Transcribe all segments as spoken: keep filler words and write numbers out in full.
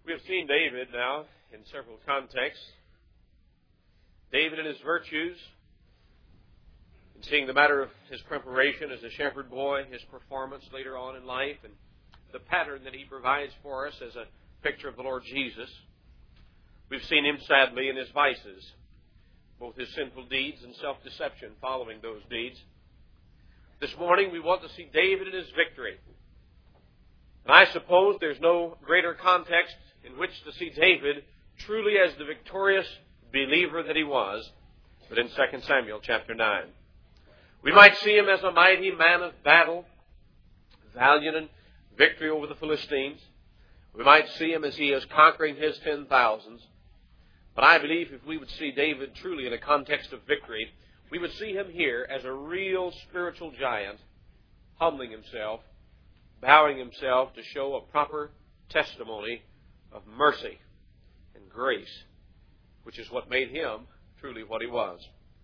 We have seen David now in several contexts. David and his virtues, in seeing the matter of his preparation as a shepherd boy, his performance later on in life, and the pattern that he provides for us as a picture of the Lord Jesus. We've seen him sadly in his vices, both his sinful deeds and self-deception following those deeds. This morning we want to see David in his victory. And I suppose there's no greater context in which to see David truly as the victorious believer that he was, but in Second Samuel chapter nine. We might see him as a mighty man of battle, valiant in victory over the Philistines. We might see him as he is conquering his ten thousands. But I believe if we would see David truly in a context of victory, we would see him here as a real spiritual giant, humbling himself, bowing himself to show a proper testimony of mercy and grace, which is what made him truly what he was.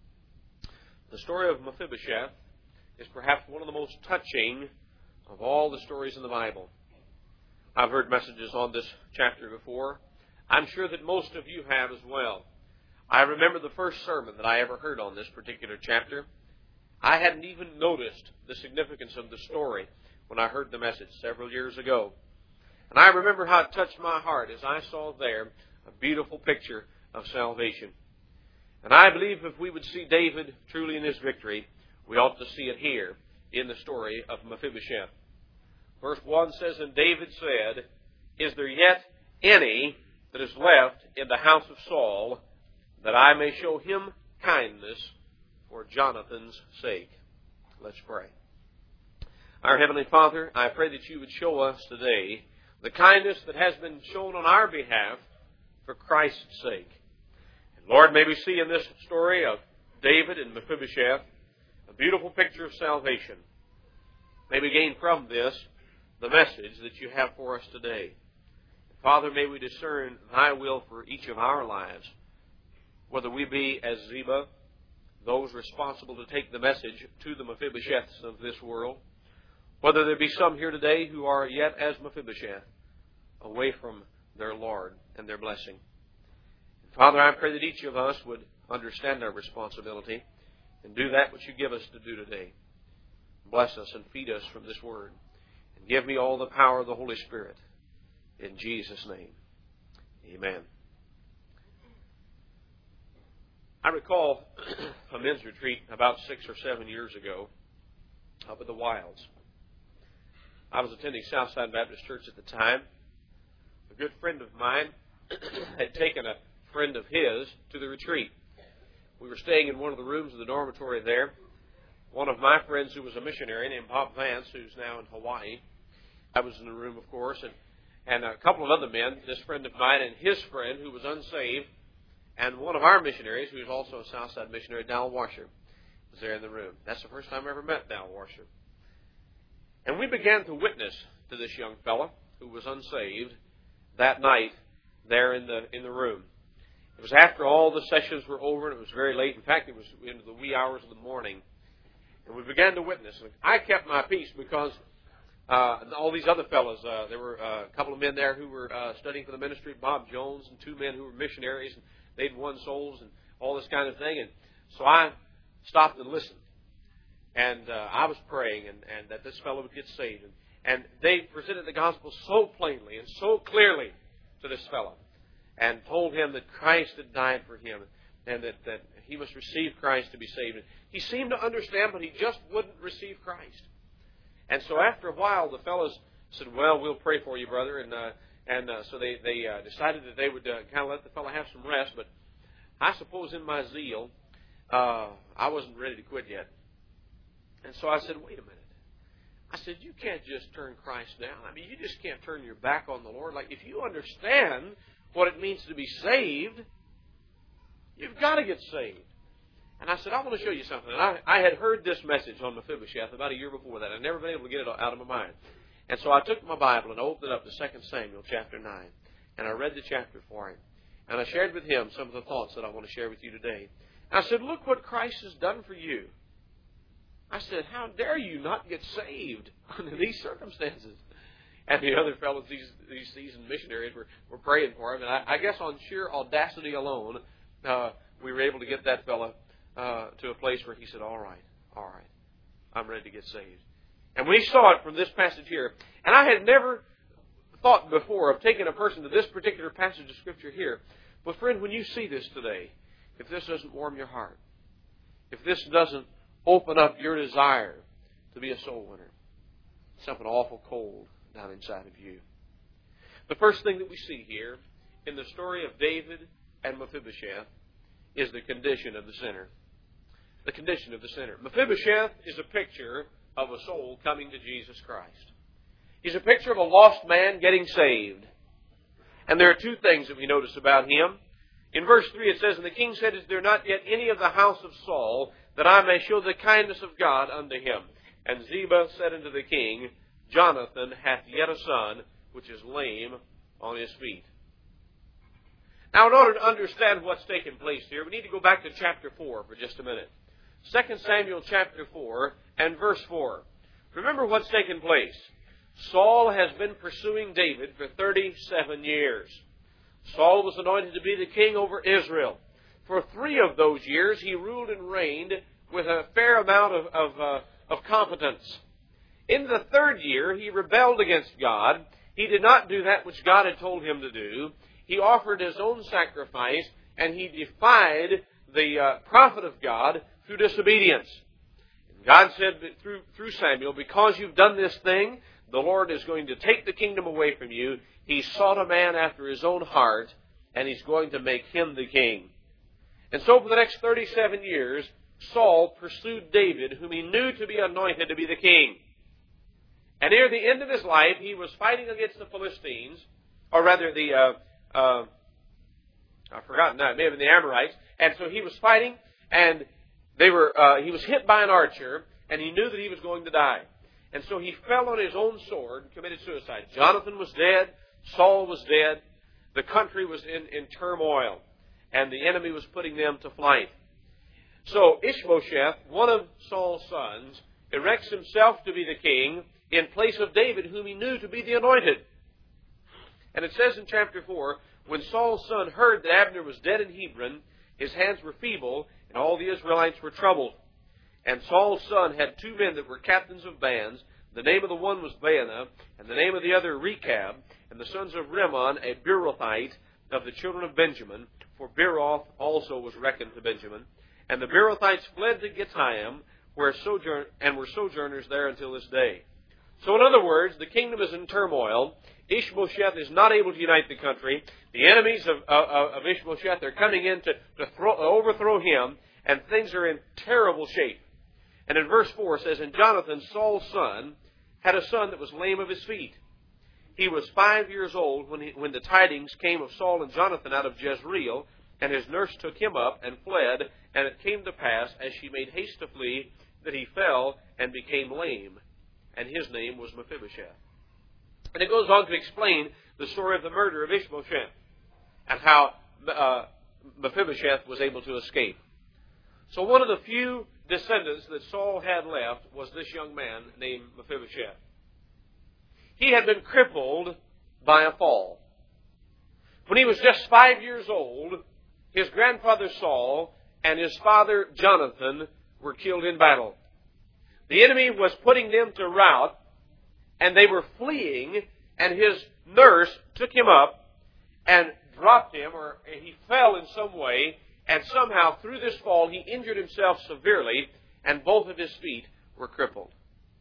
The story of Mephibosheth is perhaps one of the most touching of all the stories in the Bible. I've heard messages on this chapter before. I'm sure that most of you have as well. I remember the first sermon that I ever heard on this particular chapter. I hadn't even noticed the significance of the story when I heard the message several years ago. And I remember how it touched my heart as I saw there a beautiful picture of salvation. And I believe if we would see David truly in his victory, we ought to see it here in the story of Mephibosheth. Verse one says, "And David said, Is there yet any that is left in the house of Saul, that I may show him kindness for Jonathan's sake?" Let's pray. Our Heavenly Father, I pray that you would show us today the kindness that has been shown on our behalf for Christ's sake. And Lord, may we see in this story of David and Mephibosheth a beautiful picture of salvation. May we gain from this the message that you have for us today. Father, may we discern thy will for each of our lives, whether we be as Ziba, those responsible to take the message to the Mephibosheths of this world, whether there be some here today who are yet as Mephibosheth, away from their Lord and their blessing. Father, I pray that each of us would understand our responsibility and do that which you give us to do today. Bless us and feed us from this word. And give me all the power of the Holy Spirit. In Jesus' name, amen. I recall a men's retreat about six or seven years ago up at the Wilds. I was attending Southside Baptist Church at the time. A good friend of mine had taken a friend of his to the retreat. We were staying in one of the rooms of the dormitory there. One of my friends who was a missionary named Bob Vance, who's now in Hawaii, I was in the room, of course, and And a couple of other men, this friend of mine and his friend who was unsaved, and one of our missionaries who was also a Southside missionary, Dal Washer, was there in the room. That's the first time I ever met Dal Washer. And we began to witness to this young fellow who was unsaved that night there in the in the room. It was after all the sessions were over, and it was very late. In fact, it was into the wee hours of the morning. And we began to witness. And I kept my peace because Uh, all these other fellows, uh, there were uh, a couple of men there who were uh, studying for the ministry, Bob Jones, and two men who were missionaries, and they'd won souls and all this kind of thing. And so I stopped and listened. And uh, I was praying and, and that this fellow would get saved. And, and they presented the gospel so plainly and so clearly to this fellow and told him that Christ had died for him and that, that he must receive Christ to be saved. And he seemed to understand, but he just wouldn't receive Christ. And so after a while, the fellows said, "Well, we'll pray for you, brother." And uh, and uh, so they, they uh, decided that they would uh, kind of let the fellow have some rest. But I suppose in my zeal, uh, I wasn't ready to quit yet. And so I said, "Wait a minute." I said, "You can't just turn Christ down. I mean, you just can't turn your back on the Lord. Like, if you understand what it means to be saved, you've got to get saved." And I said, "I want to show you something." And I, I had heard this message on Mephibosheth about a year before that. I'd never been able to get it out of my mind. And so I took my Bible and opened it up to Second Samuel chapter nine. And I read the chapter for him. And I shared with him some of the thoughts that I want to share with you today. And I said, "Look what Christ has done for you." I said, "How dare you not get saved under these circumstances?" And the other fellows, these these seasoned missionaries, were, were praying for him. And I, I guess on sheer audacity alone, uh, we were able to get that fellow uh, to a place where he said, all right, all right, I'm ready to get saved. And we saw it from this passage here. And I had never thought before of taking a person to this particular passage of Scripture here. But friend, when you see this today, if this doesn't warm your heart, if this doesn't open up your desire to be a soul winner, something awful cold down inside of you. The first thing that we see here in the story of David and Mephibosheth is the condition of the sinner. The condition of the sinner. Mephibosheth is a picture of a soul coming to Jesus Christ. He's a picture of a lost man getting saved. And there are two things that we notice about him. In verse three it says, And the king said, Is there not yet any of the house of Saul, that I may show the kindness of God unto him? And Ziba said unto the king, Jonathan hath yet a son, which is lame on his feet. Now, in order to understand what's taken place here, we need to go back to chapter four for just a minute. Second Samuel chapter four and verse four. Remember what's taken place. Saul has been pursuing David for thirty-seven years. Saul was anointed to be the king over Israel. For three of those years, he ruled and reigned with a fair amount of, of, uh, of competence. In the third year, he rebelled against God. He did not do that which God had told him to do. He offered his own sacrifice, and he defied the uh, prophet of God through disobedience. And God said through, through Samuel, Because you've done this thing, the Lord is going to take the kingdom away from you. He sought a man after his own heart, and He's going to make him the king. And so for the next thirty-seven years, Saul pursued David, whom he knew to be anointed to be the king. And near the end of his life, he was fighting against the Philistines, or rather the, uh, uh, I've forgotten that, it may have been the Amorites. And so he was fighting, and they were, uh, he was hit by an archer, and he knew that he was going to die. And so he fell on his own sword and committed suicide. Jonathan was dead. Saul was dead. The country was in, in turmoil. And the enemy was putting them to flight. So Ishbosheth, one of Saul's sons, erects himself to be the king in place of David, whom he knew to be the anointed. And it says in chapter four, When Saul's son heard that Abner was dead in Hebron, his hands were feeble, and all the Israelites were troubled. And Saul's son had two men that were captains of bands. The name of the one was Baanah, and the name of the other Rechab, and the sons of Rimmon, a Beerothite of the children of Benjamin, for Beeroth also was reckoned to Benjamin. And the Beerothites fled to Gittaim, where sojourn and were sojourners there until this day. So in other words, the kingdom is in turmoil. Ishbosheth is not able to unite the country. The enemies of, of, of Ishbosheth are coming in to, to throw, overthrow him, and things are in terrible shape. And in verse four it says, And Jonathan, Saul's son, had a son that was lame of his feet. He was five years old when, he, when the tidings came of Saul and Jonathan out of Jezreel, and his nurse took him up and fled, and it came to pass, as she made haste to flee, that he fell and became lame, and his name was Mephibosheth. And it goes on to explain the story of the murder of Ishbosheth, and how uh, Mephibosheth was able to escape. So one of the few descendants that Saul had left was this young man named Mephibosheth. He had been crippled by a fall. When he was just five years old, his grandfather Saul and his father Jonathan were killed in battle. The enemy was putting them to rout, and they were fleeing, and his nurse took him up and dropped him, or he fell in some way, and somehow through this fall he injured himself severely, and both of his feet were crippled.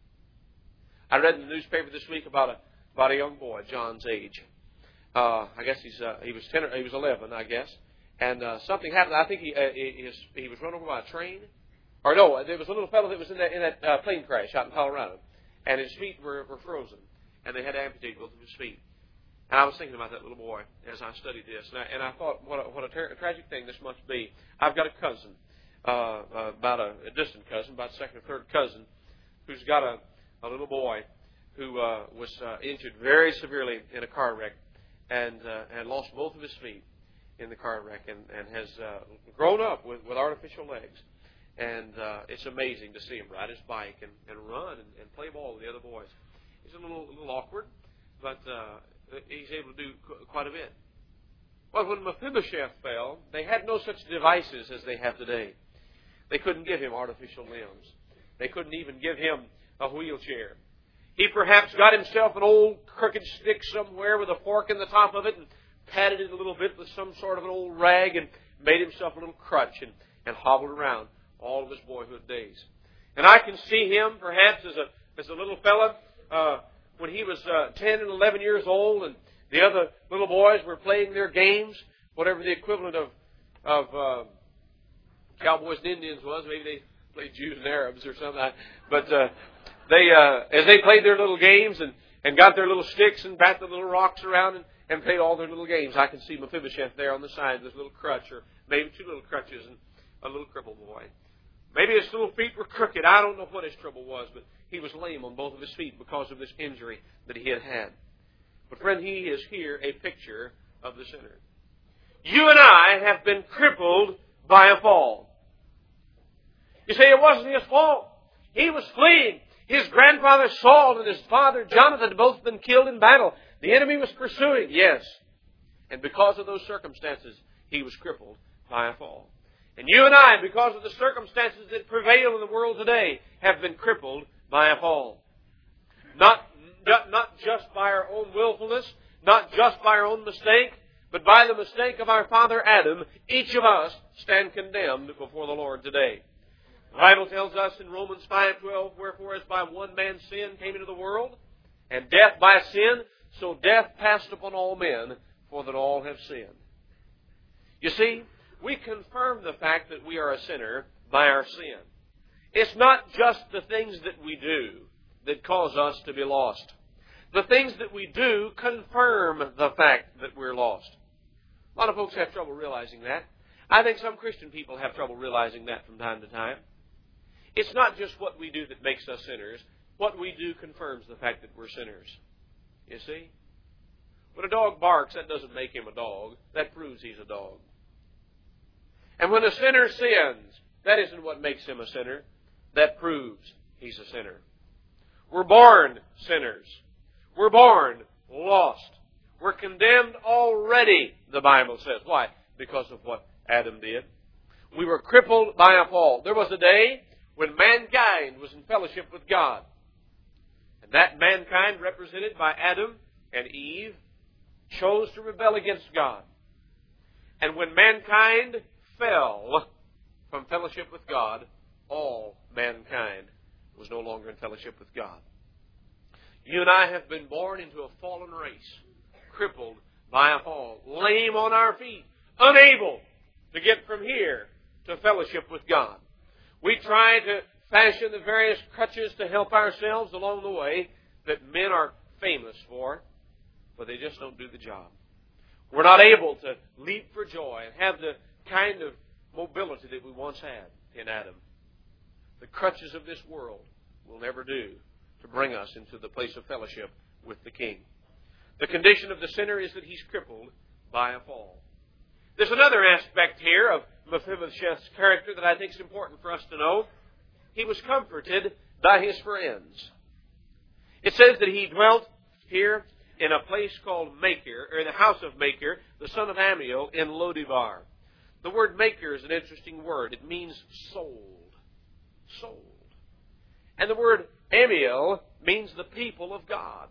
I read in the newspaper this week about a about a young boy, John's age. Uh, I guess he's uh, he was ten or he was eleven, I guess, and uh, something happened. I think he uh, he, he was run over by a train, or no, there was a little fellow that was in that in that uh, plane crash out in Colorado, and his feet were, were frozen, and they had to amputate both of his feet. And I was thinking about that little boy as I studied this, and I, and I thought, what a, what a, ter- a tragic thing this must be. I've got a cousin, uh, uh, about a, a distant cousin, about second or third cousin, who's got a, a little boy who uh, was uh, injured very severely in a car wreck, and uh, and lost both of his feet in the car wreck, and, and has uh, grown up with, with artificial legs. And uh, it's amazing to see him ride his bike and, and run and, and play ball with the other boys. He's a little, a little awkward. but uh, he's able to do qu- quite a bit. Well, when Mephibosheth fell, they had no such devices as they have today. They couldn't give him artificial limbs. They couldn't even give him a wheelchair. He perhaps got himself an old crooked stick somewhere with a fork in the top of it and patted it a little bit with some sort of an old rag and made himself a little crutch and, and hobbled around all of his boyhood days. And I can see him perhaps as a as a little fella uh, when he was uh, ten and eleven years old, and the other little boys were playing their games, whatever the equivalent of of uh, Cowboys and Indians was. Maybe they played Jews and Arabs or something. But uh, they, uh, as they played their little games and, and got their little sticks and bat the little rocks around and, and played all their little games, I can see Mephibosheth there on the side with his little crutch, or maybe two little crutches and a little crippled boy. Maybe his little feet were crooked. I don't know what his trouble was, but he was lame on both of his feet because of this injury that he had had. But friend, he is here a picture of the sinner. You and I have been crippled by a fall. You say it wasn't his fault. He was fleeing. His grandfather Saul and his father Jonathan had both been killed in battle. The enemy was pursuing, yes. And because of those circumstances, he was crippled by a fall. And you and I, because of the circumstances that prevail in the world today, have been crippled by a fall. Not, not just by our own willfulness, not just by our own mistake, but by the mistake of our father Adam, each of us stand condemned before the Lord today. The Bible tells us in Romans five twelve, wherefore as by one man's sin came into the world, and death by sin, so death passed upon all men, for that all have sinned. You see, we confirm the fact that we are a sinner by our sin. It's not just the things that we do that cause us to be lost. The things that we do confirm the fact that we're lost. A lot of folks have trouble realizing that. I think some Christian people have trouble realizing that from time to time. It's not just what we do that makes us sinners. What we do confirms the fact that we're sinners. You see? When a dog barks, that doesn't make him a dog. That proves he's a dog. And when a sinner sins, that isn't what makes him a sinner. That proves he's a sinner. We're born sinners. We're born lost. We're condemned already, the Bible says. Why? Because of what Adam did. We were crippled by a fall. There was a day when mankind was in fellowship with God. And that mankind, represented by Adam and Eve, chose to rebel against God. And when mankind fell from fellowship with God, all mankind was no longer in fellowship with God. You and I have been born into a fallen race, crippled by a fall, lame on our feet, unable to get from here to fellowship with God. We try to fashion the various crutches to help ourselves along the way that men are famous for, but they just don't do the job. We're not able to leap for joy and have the kind of mobility that we once had in Adam. The crutches of this world will never do to bring us into the place of fellowship with the King. The condition of the sinner is that he's crippled by a fall. There's another aspect here of Mephibosheth's character that I think is important for us to know. He was comforted by his friends. It says that he dwelt here in a place called Machir, or in the house of Machir, the son of Ammiel, in Lo-debar. The word Machir is an interesting word. It means sold. Sold. And the word Ammiel means the people of God.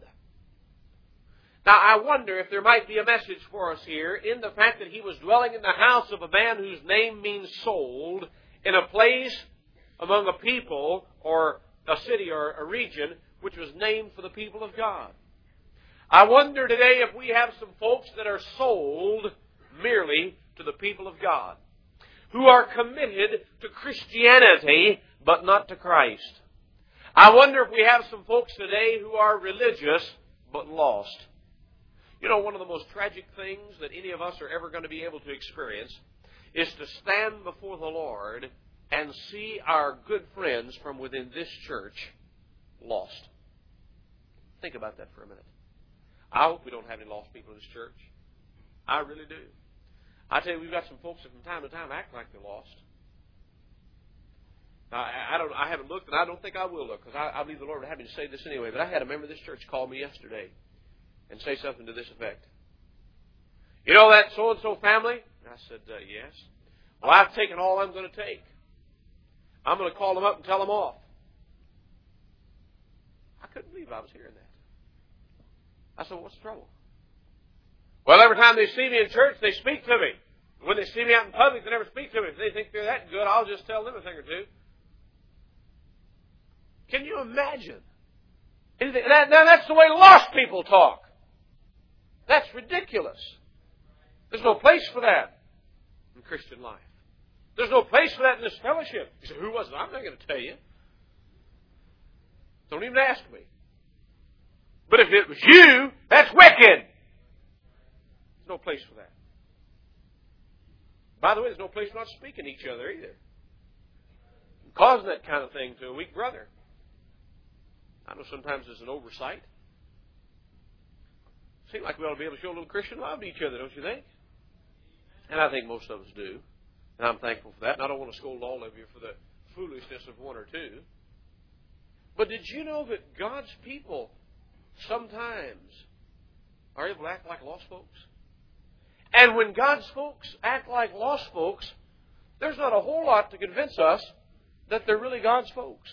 Now, I wonder if there might be a message for us here in the fact that he was dwelling in the house of a man whose name means sold, in a place among a people or a city or a region which was named for the people of God. I wonder today if we have some folks that are sold merely to the people of God, who are committed to Christianity but not to Christ. I wonder if we have some folks today who are religious but lost. You know, one of the most tragic things that any of us are ever going to be able to experience is to stand before the Lord and see our good friends from within this church lost. Think about that for a minute. I hope we don't have any lost people in this church. I really do. I tell you, we've got some folks that from time to time act like they're lost. Now, I, I don't. I haven't looked, and I don't think I will look, because I, I believe the Lord would have me to say this anyway. But I had a member of this church call me yesterday. and say something to this effect. You know that so-and-so family? And I said, uh, yes. Well, I've taken all I'm going to take. I'm going to call them up and tell them off. I couldn't believe I was hearing that. I said, what's the trouble? Well, every time they see me in church, they speak to me. When they see me out in public, they never speak to me. If they think they're that good, I'll just tell them a thing or two. Can you imagine? That, now, that's the way lost people talk. That's ridiculous. There's no place for that in Christian life. There's no place for that in this fellowship. You say, who was it? I'm not going to tell you. Don't even ask me. But if it was you, that's wicked. There's no place for that. By the way, there's no place for not speaking to each other either. Causing that kind of thing to a weak brother. I know sometimes there's an oversight. Seems like we ought to be able to show a little Christian love to each other, don't you think? And I think most of us do. And I'm thankful for that. And I don't want to scold all of you for the foolishness of one or two. But did you know that God's people sometimes are able to act like lost folks? And when God's folks act like lost folks, there's not a whole lot to convince us that they're really God's folks.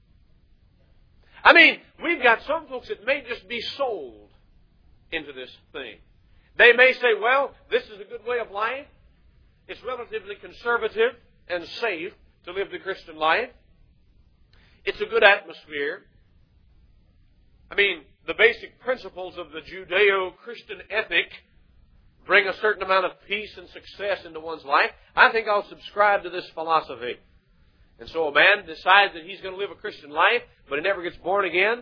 I mean, we've got some folks that may just be sold into this thing. They may say, well, this is a good way of life. It's relatively conservative and safe to live the Christian life. It's a good atmosphere. I mean, the basic principles of the Judeo-Christian ethic bring a certain amount of peace and success into one's life. I think I'll subscribe to this philosophy. And so a man decides that he's going to live a Christian life, but he never gets born again.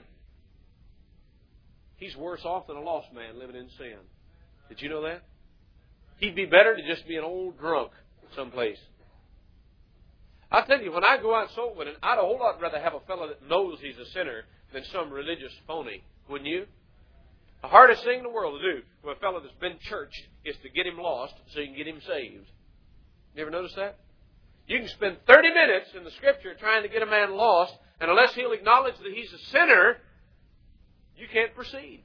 He's worse off than a lost man living in sin. Did you know that? He'd be better to just be an old drunk someplace. I'll tell you, when I go out soul winning, I'd a whole lot rather have a fellow that knows he's a sinner than some religious phony. Wouldn't you? The hardest thing in the world to do for a fellow that's been churched is to get him lost so you can get him saved. You ever notice that? You can spend thirty minutes in the Scripture trying to get a man lost, and unless he'll acknowledge that he's a sinner, you can't proceed.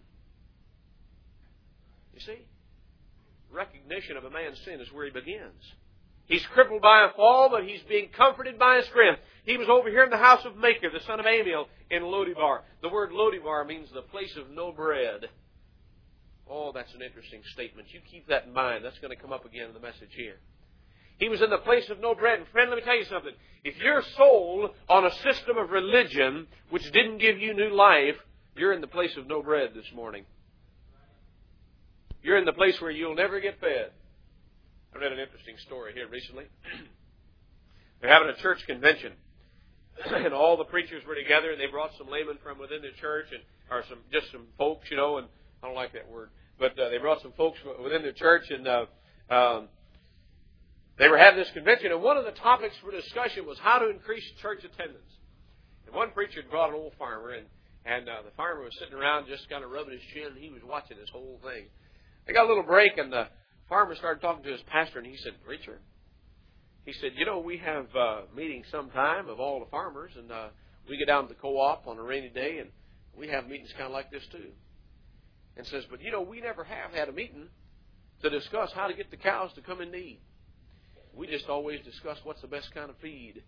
You see? Recognition of a man's sin is where he begins. He's crippled by a fall, but he's being comforted by his friend. He was over here in the house of Machir, the son of Amiel, in Lodibar. The word Lodibar means the place of no bread. Oh, that's an interesting statement. You keep that in mind. That's going to come up again in the message here. He was in the place of no bread. And friend, let me tell you something. If you're sold on a system of religion which didn't give you new life, you're in the place of no bread this morning. You're in the place where you'll never get fed. I read an interesting story here recently. They're having a church convention. And all the preachers were together, and they brought some laymen from within the church, and or some just some folks, you know, and I don't like that word. But uh, they brought some folks within the church, and uh, um, they were having this convention. And one of the topics for discussion was how to increase church attendance. And one preacher had brought an old farmer, and, and uh, the farmer was sitting around just kind of rubbing his chin, and he was watching this whole thing. They got a little break, and the farmer started talking to his pastor, and he said, "Preacher," he said, "you know, we have uh, meetings sometime of all the farmers, and uh, we get down to the co-op on a rainy day, and we have meetings kind of like this too." And says, "But, you know, we never have had a meeting to discuss how to get the cows to come in to eat. We just always discuss what's the best kind of feed."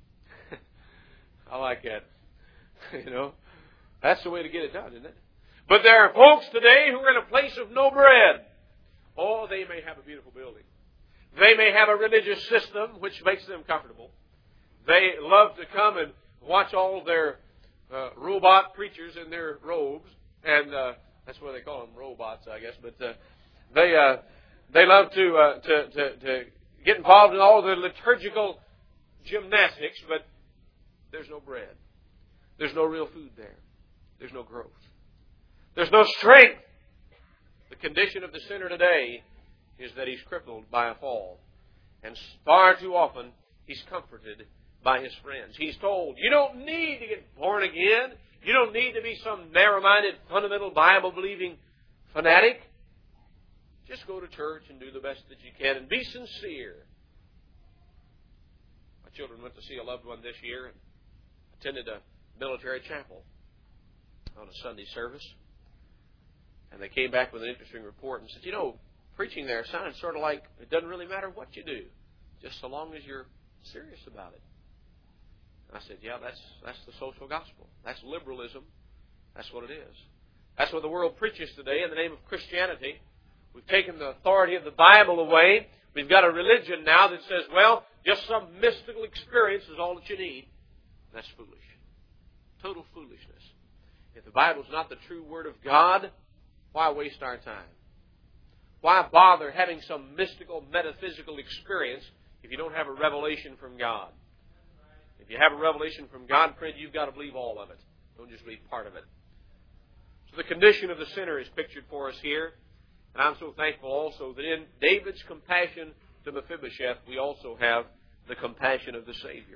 I like that. You know, that's the way to get it done, isn't it? But there are folks today who are in a place of no bread. Oh, they may have a beautiful building. They may have a religious system which makes them comfortable. They love to come and watch all their uh, robot preachers in their robes, and uh, that's why they call them robots, I guess. But uh, they uh, they love to, uh, to to to get involved in all the liturgical gymnastics, but there's no bread. There's no real food there. There's no growth. There's no strength. The condition of the sinner today is that he's crippled by a fall. And far too often, he's comforted by his friends. He's told, you don't need to get born again. You don't need to be some narrow-minded, fundamental, Bible-believing fanatic. Just go to church and do the best that you can and be sincere. My children went to see a loved one this year and attended a military chapel on a Sunday service. And they came back with an interesting report and said, you know, preaching there sounds sort of like it doesn't really matter what you do, just so long as you're serious about it. And I said, yeah, that's that's the social gospel. That's liberalism. That's what it is. That's what the world preaches today in the name of Christianity. We've taken the authority of the Bible away. We've got a religion now that says, well, just some mystical experience is all that you need. That's foolish. Total foolishness. If the Bible's not the true Word of God, why waste our time? Why bother having some mystical, metaphysical experience if you don't have a revelation from God? If you have a revelation from God, friend, you've got to believe all of it. Don't just believe part of it. So the condition of the sinner is pictured for us here. And I'm so thankful also that in David's compassion to Mephibosheth, we also have the compassion of the Savior.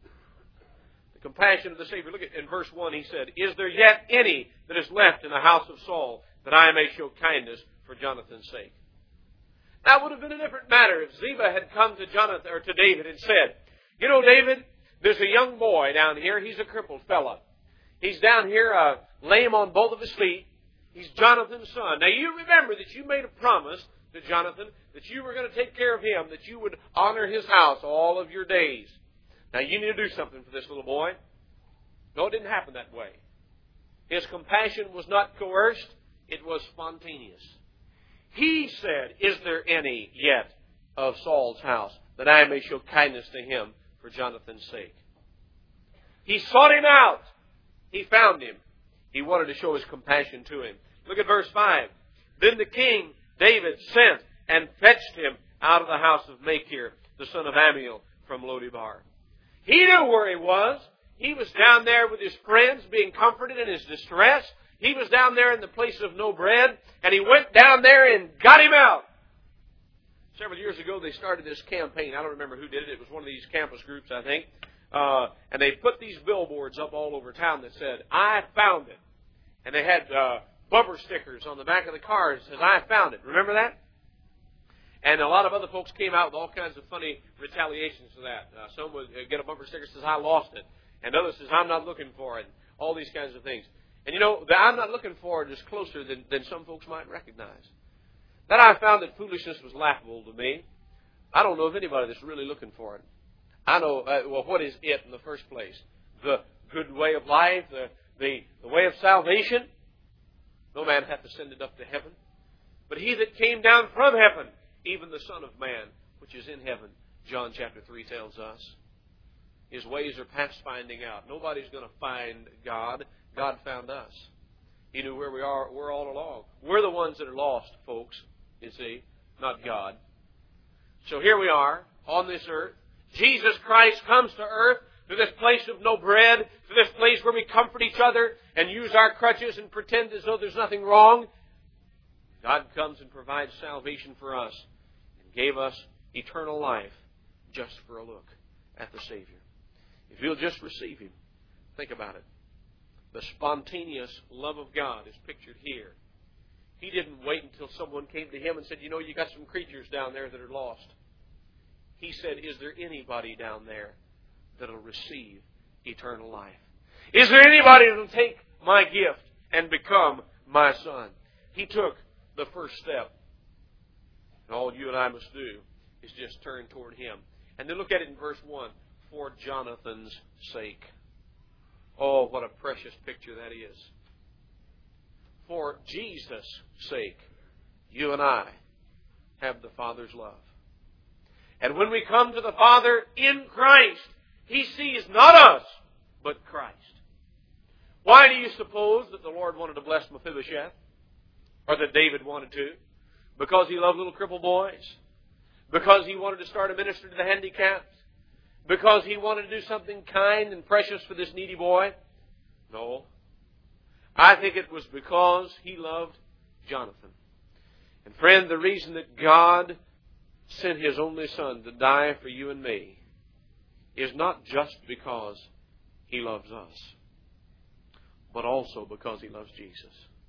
The compassion of the Savior. Look at in verse one, he said, Is there yet any that is left in the house of Saul, that I may show kindness for Jonathan's sake? Now, it would have been a different matter if Ziba had come to Jonathan or to David and said, You know, David, there's a young boy down here. He's a crippled fella. He's down here uh, lame on both of his feet. He's Jonathan's son. Now, you remember that you made a promise to Jonathan that you were going to take care of him, that you would honor his house all of your days. Now, you need to do something for this little boy. No, it didn't happen that way. His compassion was not coerced. It was spontaneous. He said, Is there any yet of Saul's house, that I may show kindness to him for Jonathan's sake? He sought him out. He found him. He wanted to show his compassion to him. Look at verse five. Then the king, David, sent and fetched him out of the house of Machir, the son of Ammiel, from Lodebar. He knew where he was. He was down there with his friends, being comforted in his distress. He was down there in the place of no bread, and he went down there and got him out. Several years ago, they started this campaign. I don't remember who did it. It was one of these campus groups, I think. Uh, and they put these billboards up all over town that said, I found it. And they had uh, bumper stickers on the back of the cars that says, I found it. Remember that? And a lot of other folks came out with all kinds of funny retaliations to that. Uh, some would get a bumper sticker that says, I lost it. And others says, I'm not looking for it. All these kinds of things. And you know, the I'm not looking for it is closer than, than some folks might recognize. That I found that foolishness was laughable to me. I don't know of anybody that's really looking for it. I know, uh, well, what is it in the first place? The good way of life, the, the, the way of salvation? No man hath ascended up to heaven. But he that came down from heaven, even the Son of Man, which is in heaven, John chapter three tells us. His ways are past finding out. Nobody's going to find God. God found us. He knew where we are. We're all along. We're the ones that are lost, folks, you see, not God. So here we are on this earth. Jesus Christ comes to earth, to this place of no bread, to this place where we comfort each other and use our crutches and pretend as though there's nothing wrong. God comes and provides salvation for us and gave us eternal life just for a look at the Savior. If you'll just receive Him, think about it. The spontaneous love of God is pictured here. He didn't wait until someone came to Him and said, you know, you got some creatures down there that are lost. He said, is there anybody down there that will receive eternal life? Is there anybody that will take my gift and become my son? He took the first step. And all you and I must do is just turn toward Him. And then look at it in verse one. For Jonathan's sake. Oh, what a precious picture that is. For Jesus' sake, you and I have the Father's love. And when we come to the Father in Christ, He sees not us, but Christ. Why do you suppose that the Lord wanted to bless Mephibosheth? Or that David wanted to? Because he loved little crippled boys? Because he wanted to start a ministry to the handicapped? Because he wanted to do something kind and precious for this needy boy? No. I think it was because he loved Jonathan. And friend, the reason that God sent His only Son to die for you and me is not just because He loves us, but also because He loves Jesus.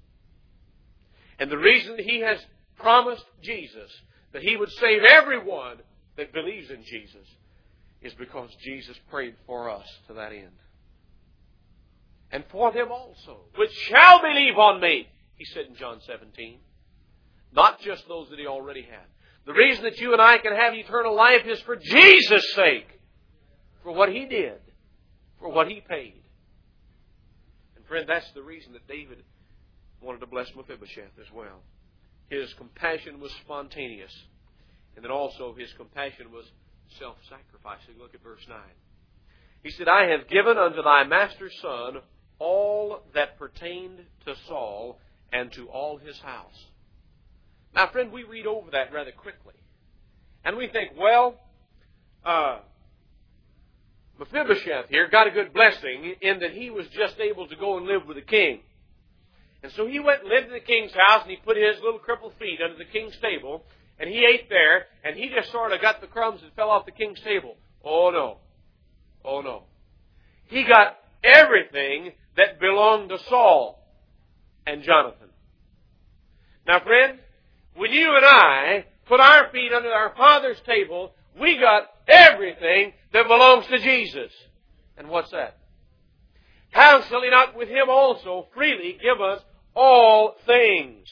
And the reason He has promised Jesus that He would save everyone that believes in Jesus is because Jesus prayed for us to that end. And for them also, which shall believe on me He said in John seventeen. Not just those that He already had. The reason that you and I can have eternal life is for Jesus' sake. For what He did. For what He paid. And friend, that's the reason that David wanted to bless Mephibosheth as well. His compassion was spontaneous. And then also His compassion was self-sacrificing. Look at verse nine. He said, I have given unto thy master's son all that pertained to Saul and to all his house. Now, friend, we read over that rather quickly. And we think, well, uh, Mephibosheth here got a good blessing in that he was just able to go and live with the king. And so he went and lived in the king's house, and he put his little crippled feet under the king's table, and he ate there, and he just sort of got the crumbs that fell off the king's table. Oh, no. Oh, no. He got everything that belonged to Saul and Jonathan. Now, friend, when you and I put our feet under our Father's table, we got everything that belongs to Jesus. And what's that? How shall He not with Him also freely give us all things?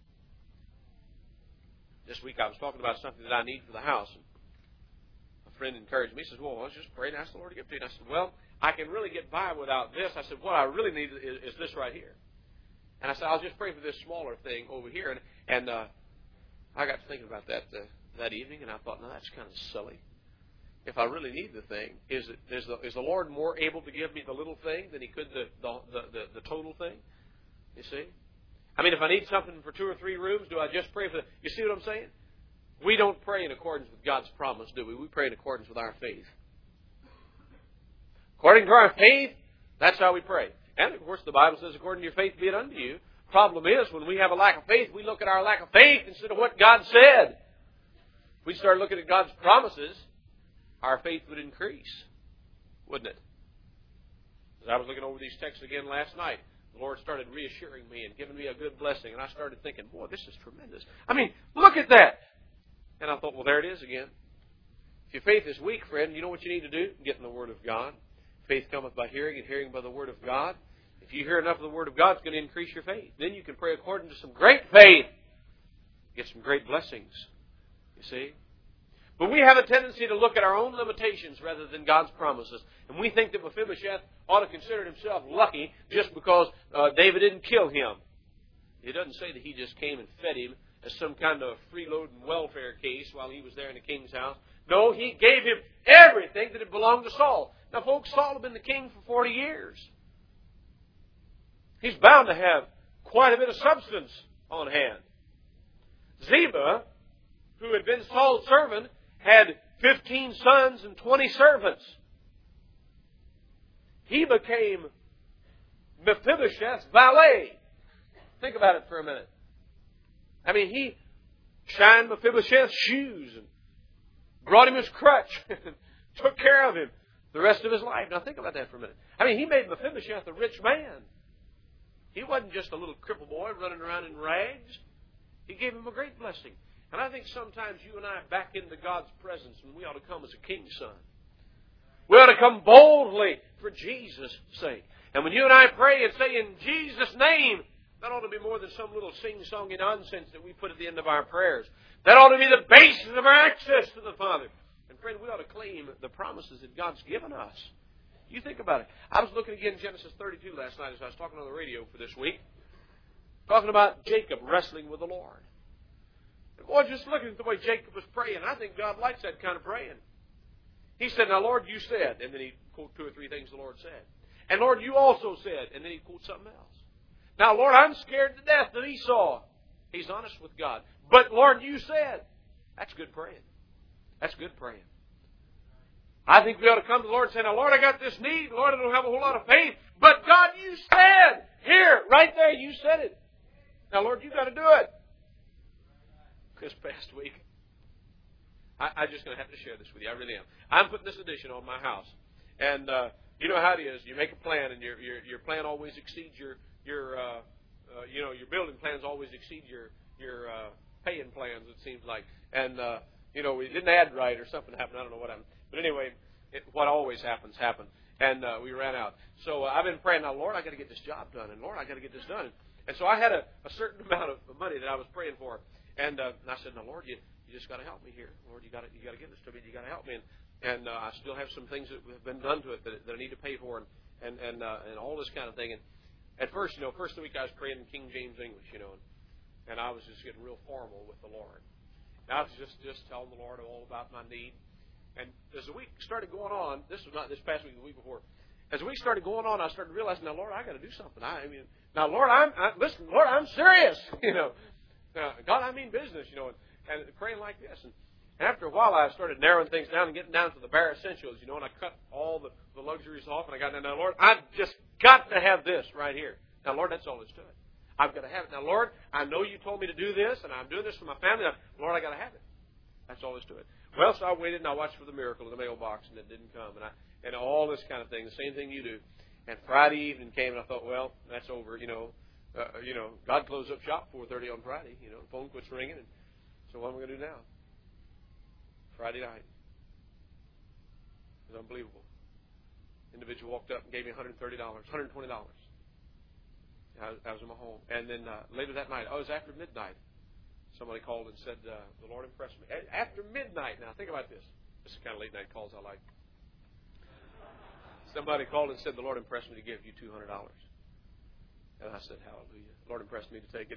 This week I was talking about something that I need for the house. And a friend encouraged me. He says, well, let's just pray and ask the Lord to give it to you. And I said, well, I can really get by without this. I said, what I really need is, is this right here. And I said, I'll just pray for this smaller thing over here. And, and uh, I got to thinking about that uh, that evening, and I thought, no, that's kind of silly. If I really need the thing, is, it, is, the, is the Lord more able to give me the little thing than He could the, the, the, the, the total thing? You see? I mean, if I need something for two or three rooms, do I just pray for the... You see what I'm saying? We don't pray in accordance with God's promise, do we? We pray in accordance with our faith. According to our faith, that's how we pray. And, of course, the Bible says, according to your faith be it unto you. Problem is, when we have a lack of faith, we look at our lack of faith instead of what God said. If we start looking at God's promises, our faith would increase, wouldn't it? As I was looking over these texts again last night, the Lord started reassuring me and giving me a good blessing, and I started thinking, boy, this is tremendous. I mean, look at that. And I thought, well, there it is again. If your faith is weak, friend, you know what you need to do? Get in the Word of God. Faith cometh by hearing, and hearing by the Word of God. If you hear enough of the Word of God, it's going to increase your faith. Then you can pray according to some great faith. Get some great blessings. You see? But we have a tendency to look at our own limitations rather than God's promises. And we think that Mephibosheth ought to consider himself lucky just because uh, David didn't kill him. It doesn't say that he just came and fed him as some kind of freeloading welfare case while he was there in the king's house. No, he gave him everything that had belonged to Saul. Now, folks, Saul had been the king for forty years. He's bound to have quite a bit of substance on hand. Ziba, who had been Saul's servant, had fifteen sons and twenty servants. He became Mephibosheth's valet. Think about it for a minute. I mean, he shined Mephibosheth's shoes and brought him his crutch and took care of him the rest of his life. Now think about that for a minute. I mean, he made Mephibosheth a rich man. He wasn't just a little cripple boy running around in rags. He gave him a great blessing. And I think sometimes you and I back into God's presence and we ought to come as a king's son. We ought to come boldly for Jesus' sake. And when you and I pray and say, in Jesus' name, that ought to be more than some little sing-songy nonsense that we put at the end of our prayers. That ought to be the basis of our access to the Father. And friend, we ought to claim the promises that God's given us. You think about it. I was looking again at Genesis thirty-two last night as I was talking on the radio for this week. Talking about Jacob wrestling with the Lord. And boy, just looking at the way Jacob was praying, I think God likes that kind of praying. He said, now Lord, you said, and then he quote two or three things the Lord said. And Lord, you also said, and then he quote something else. Now, Lord, I'm scared to death of Esau. He's honest with God. But, Lord, you said. That's good praying. That's good praying. I think we ought to come to the Lord and say, now, Lord, I got this need. Lord, I don't have a whole lot of faith. But, God, you said. Here, right there, you said it. Now, Lord, you've got to do it. This past week, I, I'm just going to have to share this with you. I really am. I'm putting this addition on my house. And uh, you know how it is. You make a plan, and your your, your plan always exceeds your... Your, uh, uh, you know, your building plans always exceed your your uh, paying plans. It seems like, and uh, you know, we didn't add right or something happened. I don't know what happened, but anyway, it, what always happens happened, and uh, we ran out. So uh, I've been praying now, Lord, I got to get this job done, and Lord, I got to get this done. And so I had a, a certain amount of money that I was praying for. And, uh, and I said, now, Lord, you, you just got to help me here. Lord, you got to you got to give this to me. You got to help me. And, and uh, I still have some things that have been done to it that, that I need to pay for, and and and, uh, and all this kind of thing. And at first, you know, first week I was praying in King James English, you know, and, and I was just getting real formal with the Lord. And I was just just telling the Lord all about my need. And as the week started going on, this was not this past week, the week before. As the week started going on, I started realizing, now, Lord, I got to do something. I, I mean, now, Lord, I'm I, listen, Lord, I'm serious, you know. Uh, God, I mean business, you know, and, and praying like this. And after a while, I started narrowing things down and getting down to the bare essentials, you know, and I cut all the, the luxuries off, and I got down, now, Lord, I've just got to have this right here. Now, Lord, that's all there's to it. I've got to have it. Now, Lord, I know you told me to do this, and I'm doing this for my family. Now, Lord, I got to have it. That's all there's to it. Well, so I waited, and I watched for the miracle in the mailbox, and it didn't come, and I and all this kind of thing, the same thing you do. And Friday evening came, and I thought, well, that's over, you know. Uh, you know, God closed up shop four thirty on Friday. You know, the phone quits ringing, and so what am I going to do now? Friday night. It was unbelievable. Individual walked up and gave me one hundred thirty dollars, one hundred twenty dollars. I, I was in my home. And then uh, later that night, oh, it was after midnight, somebody called and said, uh, the Lord impressed me. After midnight, now think about this. This is the kind of late night calls I like. Somebody called and said, the Lord impressed me to give you two hundred dollars. And I said, hallelujah. The Lord impressed me to take it.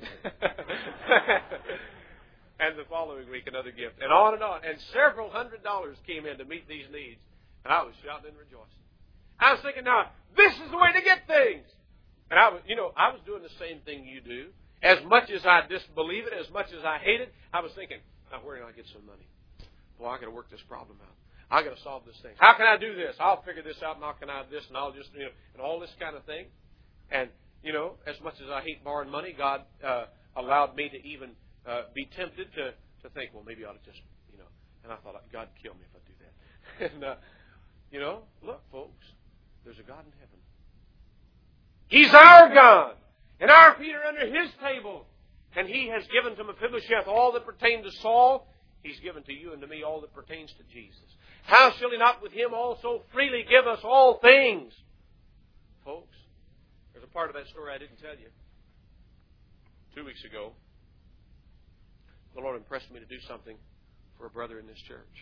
And the following week, another gift. And on and on. And several hundred dollars came in to meet these needs. And I was shouting and rejoicing. I was thinking, now, this is the way to get things. And I was, you know, I was doing the same thing you do. As much as I disbelieve it, as much as I hate it, I was thinking, now, where can I get some money? Boy, I got to work this problem out. I got to solve this thing. How can I do this? I'll figure this out, and I'll connive this, and I'll just, you know, and all this kind of thing. And, you know, as much as I hate borrowing money, God uh, allowed me to even uh, be tempted to, to think, well, maybe I ought to just, you know. And I thought, God, kill me if I do that. and, uh, you know, look, folks, there's a God in heaven. He's our God. And our feet are under His table. And He has given to Mephibosheth all that pertained to Saul. He's given to you and to me all that pertains to Jesus. How shall He not with Him also freely give us all things? Folks, there's a part of that story I didn't tell you. Two weeks ago, the Lord impressed me to do something for a brother in this church.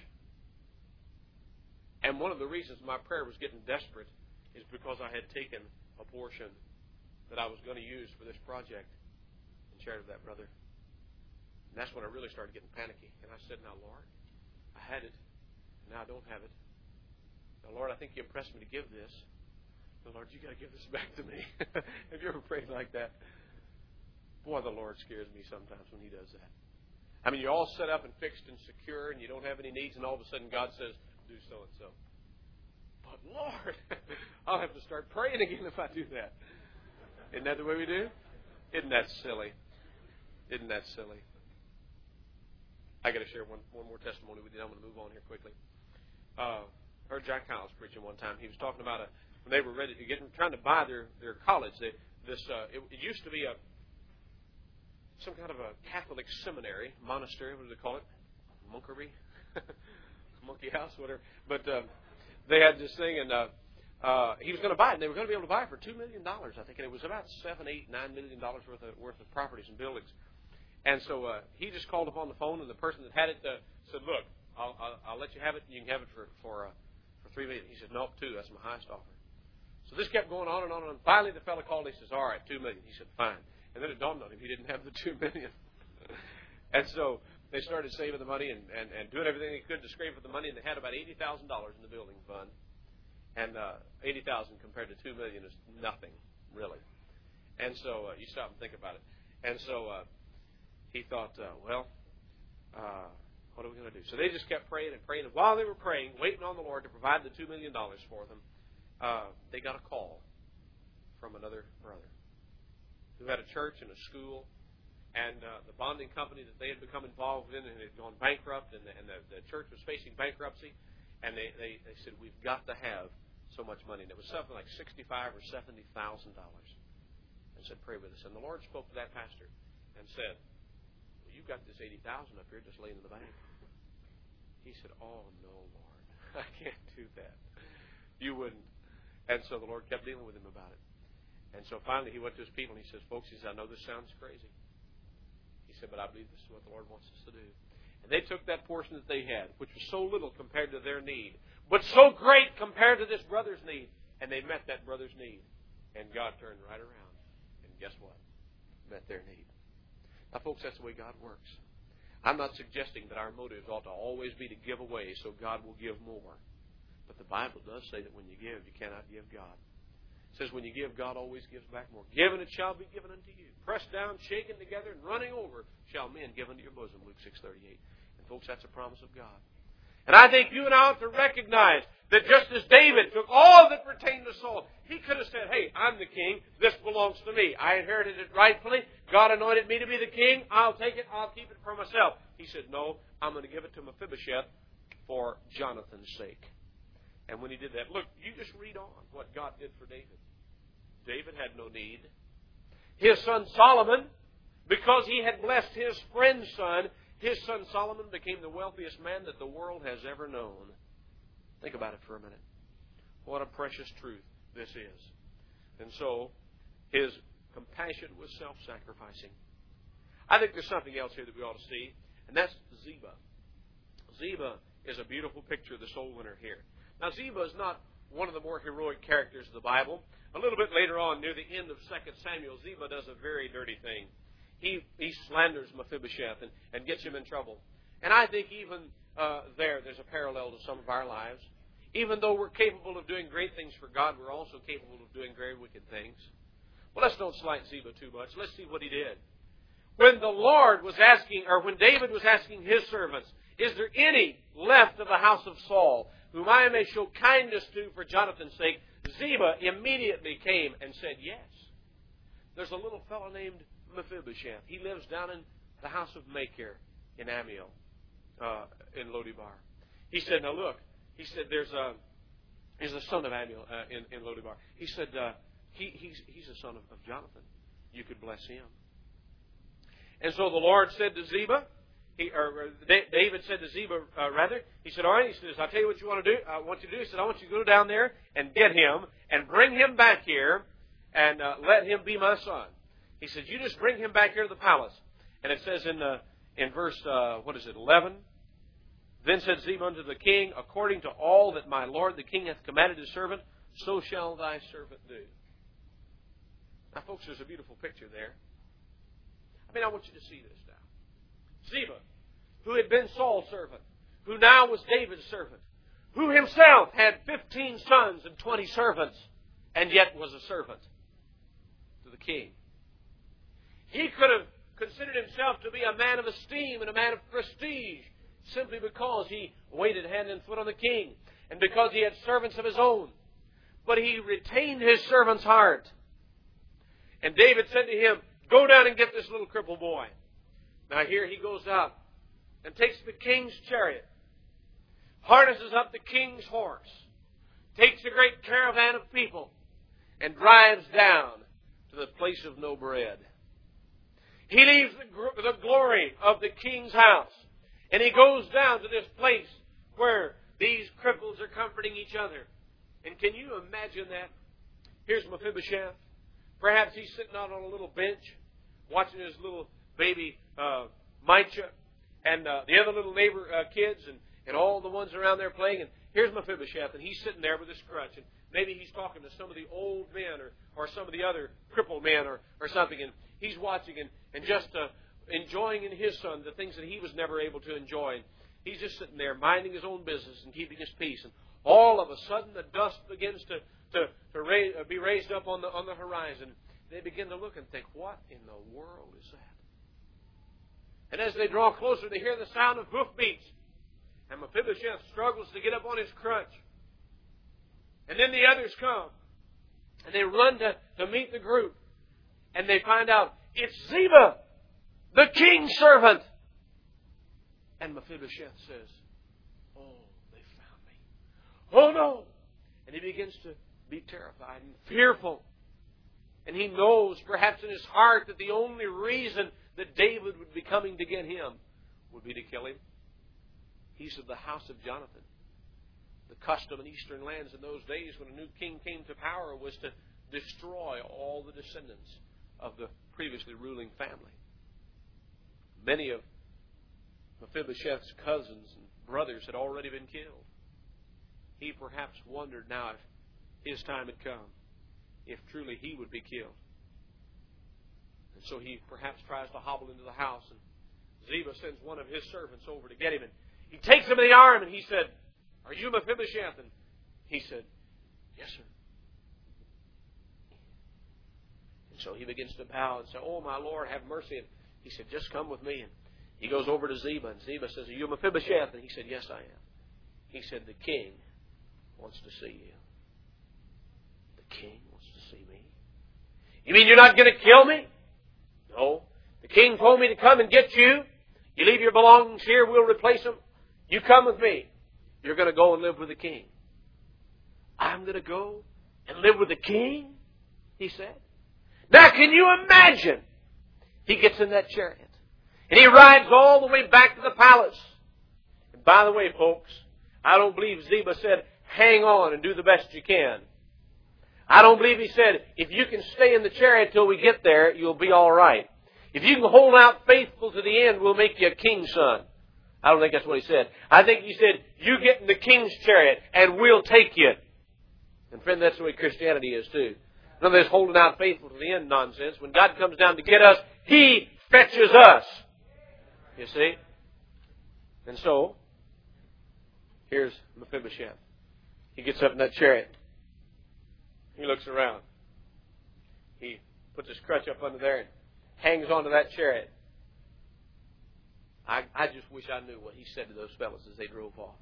And one of the reasons my prayer was getting desperate is because I had taken a portion that I was going to use for this project and shared with that brother. And that's when I really started getting panicky. And I said, now, Lord, I had it. Now I don't have it. Now, Lord, I think You impressed me to give this. Now, Lord, You got to give this back to me. Have you ever prayed like that? Boy, the Lord scares me sometimes when He does that. I mean, you're all set up and fixed and secure, and you don't have any needs, and all of a sudden God says, do so and so. But, Lord, I'll have to start praying again if I do that. Isn't that the way we do? Isn't that silly? Isn't that silly? I got to share one, one more testimony with you. I'm going to move on here quickly. Uh, I heard Jack Kyles preaching one time. He was talking about a, when they were ready to get, trying to buy their, their college. They, this uh, it, it used to be a some kind of a Catholic seminary, monastery. What do they call it? Monkery, monkey house, whatever. But uh, they had this thing, and uh, uh, he was going to buy it. And they were going to be able to buy it for two million dollars, I think. And it was about seven, eight, nine million dollars worth of worth of properties and buildings. And so uh, he just called up on the phone, and the person that had it uh, said, "Look, I'll, I'll, I'll let you have it. You can have it for for uh, for three million." He said, "Nope, two. That's my highest offer." So this kept going on and on, and finally the fellow called. And he says, "All right, two million." He said, "Fine." And then it dawned on him he didn't have the two million. And so they started saving the money and, and, and doing everything they could to scrape for the money, and they had about eighty thousand dollars in the building fund. And uh, eighty thousand dollars compared to two million dollars is nothing, really. And so uh, you stop and think about it. And so uh, he thought, uh, well, uh, what are we going to do? So they just kept praying and praying. And while they were praying, waiting on the Lord to provide the two million dollars for them, uh, they got a call from another brother who had a church and a school, and uh, the bonding company that they had become involved in and had gone bankrupt, and the, and the, the church was facing bankruptcy, and they, they, they said, we've got to have so much money. And it was something like sixty-five thousand dollars or seventy thousand dollars. And said, pray with us. And the Lord spoke to that pastor and said, well, you've got this eighty thousand dollars up here just laying in the bank. He said, oh, no, Lord, I can't do that. You wouldn't. And so the Lord kept dealing with him about it. And so finally he went to his people and he says, folks, he said, I know this sounds crazy. He said, but I believe this is what the Lord wants us to do. And they took that portion that they had, which was so little compared to their need, but so great compared to this brother's need, and they met that brother's need. And God turned right around. And guess what? Met their need. Now, folks, that's the way God works. I'm not suggesting that our motives ought to always be to give away so God will give more. But the Bible does say that when you give, you cannot give God. It says when you give, God always gives back more. Given it shall be given unto you. Pressed down, shaken together, and running over shall men give unto your bosom. Luke six thirty-eight. And folks, that's a promise of God. And I think you and I ought to recognize that just as David took all that pertained to Saul, he could have said, hey, I'm the king. This belongs to me. I inherited it rightfully. God anointed me to be the king. I'll take it. I'll keep it for myself. He said, no, I'm going to give it to Mephibosheth for Jonathan's sake. And when he did that, look, you just read on what God did for David. David had no need. His son Solomon, because he had blessed his friend's son, his son Solomon became the wealthiest man that the world has ever known. Think about it for a minute. What a precious truth this is. And so, his compassion was self-sacrificing. I think there's something else here that we ought to see, and that's Ziba. Ziba is a beautiful picture of the soul winner here. Now, Ziba is not one of the more heroic characters of the Bible. A little bit later on, near the end of Second Samuel, Ziba does a very dirty thing. He, he slanders Mephibosheth and, and gets him in trouble. And I think even uh, there, there's a parallel to some of our lives. Even though we're capable of doing great things for God, we're also capable of doing very wicked things. Well, let's don't slight Ziba too much. Let's see what he did. When the Lord was asking, or when David was asking his servants, is there any left of the house of Saul whom I may show kindness to for Jonathan's sake? Ziba immediately came and said, yes. There's a little fellow named Mephibosheth. He lives down in the house of Machir in Amiel, uh, in Lodibar. He said, now look, he said, there's a, he's a son of Amiel uh, in, in Lodibar. He said, uh, he, he's, he's a son of, of Jonathan. You could bless him. And so the Lord said to Ziba, he, or David said to Ziba, uh, rather, he said, all right, he says, I'll tell you what you want to do. I want you to do. He said, I want you to go down there and get him and bring him back here and uh, let him be my son. He said, you just bring him back here to the palace. And it says in uh, in verse, uh, what is it, eleven? Then said Ziba unto the king, according to all that my lord the king hath commanded his servant, so shall thy servant do. Now, folks, there's a beautiful picture there. I mean, I want you to see this now. Ziba, who had been Saul's servant, who now was David's servant, who himself had fifteen sons and twenty servants, and yet was a servant to the king. He could have considered himself to be a man of esteem and a man of prestige simply because he waited hand and foot on the king and because he had servants of his own. But he retained his servant's heart. And David said to him, go down and get this little cripple boy. Now here he goes out and takes the king's chariot, harnesses up the king's horse, takes a great caravan of people, and drives down to the place of no bread. He leaves the, the glory of the king's house, and he goes down to this place where these cripples are comforting each other. And can you imagine that? Here's Mephibosheth. Perhaps he's sitting out on a little bench, watching his little baby uh, Micah, and uh, the other little neighbor uh, kids, and, and all the ones around there playing. And here's Mephibosheth, and he's sitting there with his crutch, and maybe he's talking to some of the old men or, or some of the other crippled men or, or something, and he's watching and, and just uh, enjoying in his son the things that he was never able to enjoy. And he's just sitting there minding his own business and keeping his peace. And all of a sudden the dust begins to, to, to raise, uh, be raised up on the, on the horizon. They begin to look and think, what in the world is that? And as they draw closer, they hear the sound of hoofbeats. And Mephibosheth struggles to get up on his crutch. And then the others come. And they run to, to meet the group. And they find out, it's Ziba, the king's servant. And Mephibosheth says, oh, they found me. Oh, no. And he begins to be terrified and fearful. And he knows, perhaps in his heart, that the only reason that David would be coming to get him would be to kill him. He's of the house of Jonathan. The custom in eastern lands in those days when a new king came to power was to destroy all the descendants of the previously ruling family. Many of Mephibosheth's cousins and brothers had already been killed. He perhaps wondered now if his time had come, if truly he would be killed. And so he perhaps tries to hobble into the house, and Ziba sends one of his servants over to get him, and he takes him in the arm, and he said, "Are you Mephibosheth?" And he said, "Yes, sir." And so he begins to bow and say, "Oh, my Lord, have mercy." And he said, "Just come with me." And he goes over to Ziba, and Ziba says, "Are you Mephibosheth?" And he said, "Yes, I am." He said, "The king wants to see you." "The king wants to see me?" "You mean you're not going to kill me?" "No. The king told me to come and get you. You leave your belongings here, we'll replace them. You come with me. You're going to go and live with the king." "I'm going to go and live with the king?" he said. Now, can you imagine? He gets in that chariot, and he rides all the way back to the palace. And by the way, folks, I don't believe Ziba said, "Hang on and do the best you can." I don't believe he said, "If you can stay in the chariot till we get there, you'll be all right. If you can hold out faithful to the end, we'll make you a king's son." I don't think that's what he said. I think he said, "You get in the king's chariot and we'll take you." And friend, that's the way Christianity is too. None of this holding out faithful to the end nonsense. When God comes down to get us, He fetches us. You see? And so, here's Mephibosheth. He gets up in that chariot. He looks around. He puts his crutch up under there and hangs onto that chariot. I, I just wish I knew what he said to those fellows as they drove off.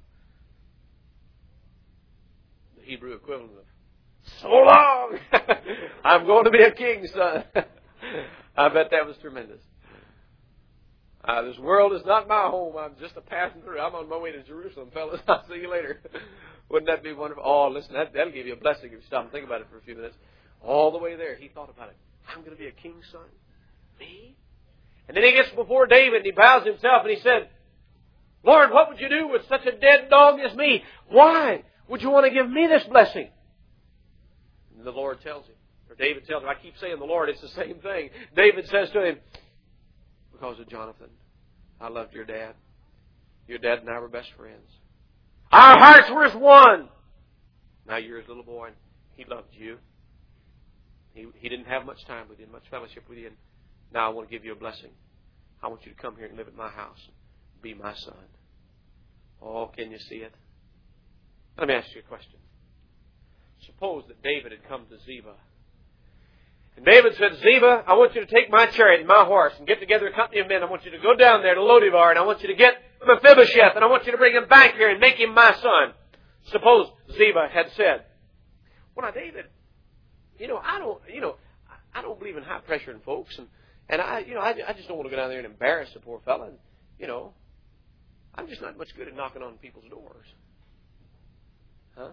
The Hebrew equivalent of, "So long! I'm going to be a king's son." I bet that was tremendous. Uh, this world is not my home. I'm just a passing through. I'm on my way to Jerusalem, fellas. I'll see you later. Wouldn't that be wonderful? Oh, listen, that, that'll give you a blessing if you stop and think about it for a few minutes. All the way there, he thought about it. I'm going to be a king's son? Me? And then he gets before David and he bows himself and he said, "Lord, what would you do with such a dead dog as me? Why would you want to give me this blessing?" And the Lord tells him, or David tells him, I keep saying the Lord, it's the same thing. David says to him, "Because of Jonathan, I loved your dad. Your dad and I were best friends. Our hearts were as one. Now you're his little boy and he loved you. He, he didn't have much time with you, much fellowship with you. And now I want to give you a blessing. I want you to come here and live at my house. Be my son." Oh, can you see it? Let me ask you a question. Suppose that David had come to Ziba. And David said, "Ziba, I want you to take my chariot and my horse and get together a company of men. I want you to go down there to Lodebar and I want you to get Mephibosheth and I want you to bring him back here and make him my son." Suppose Ziba had said, "Well, now, David, you know, I don't, you know, I don't believe in high pressure in folks, and and I, you know, I, I just don't want to go down there and embarrass the poor fella. And, you know, I'm just not much good at knocking on people's doors." Huh?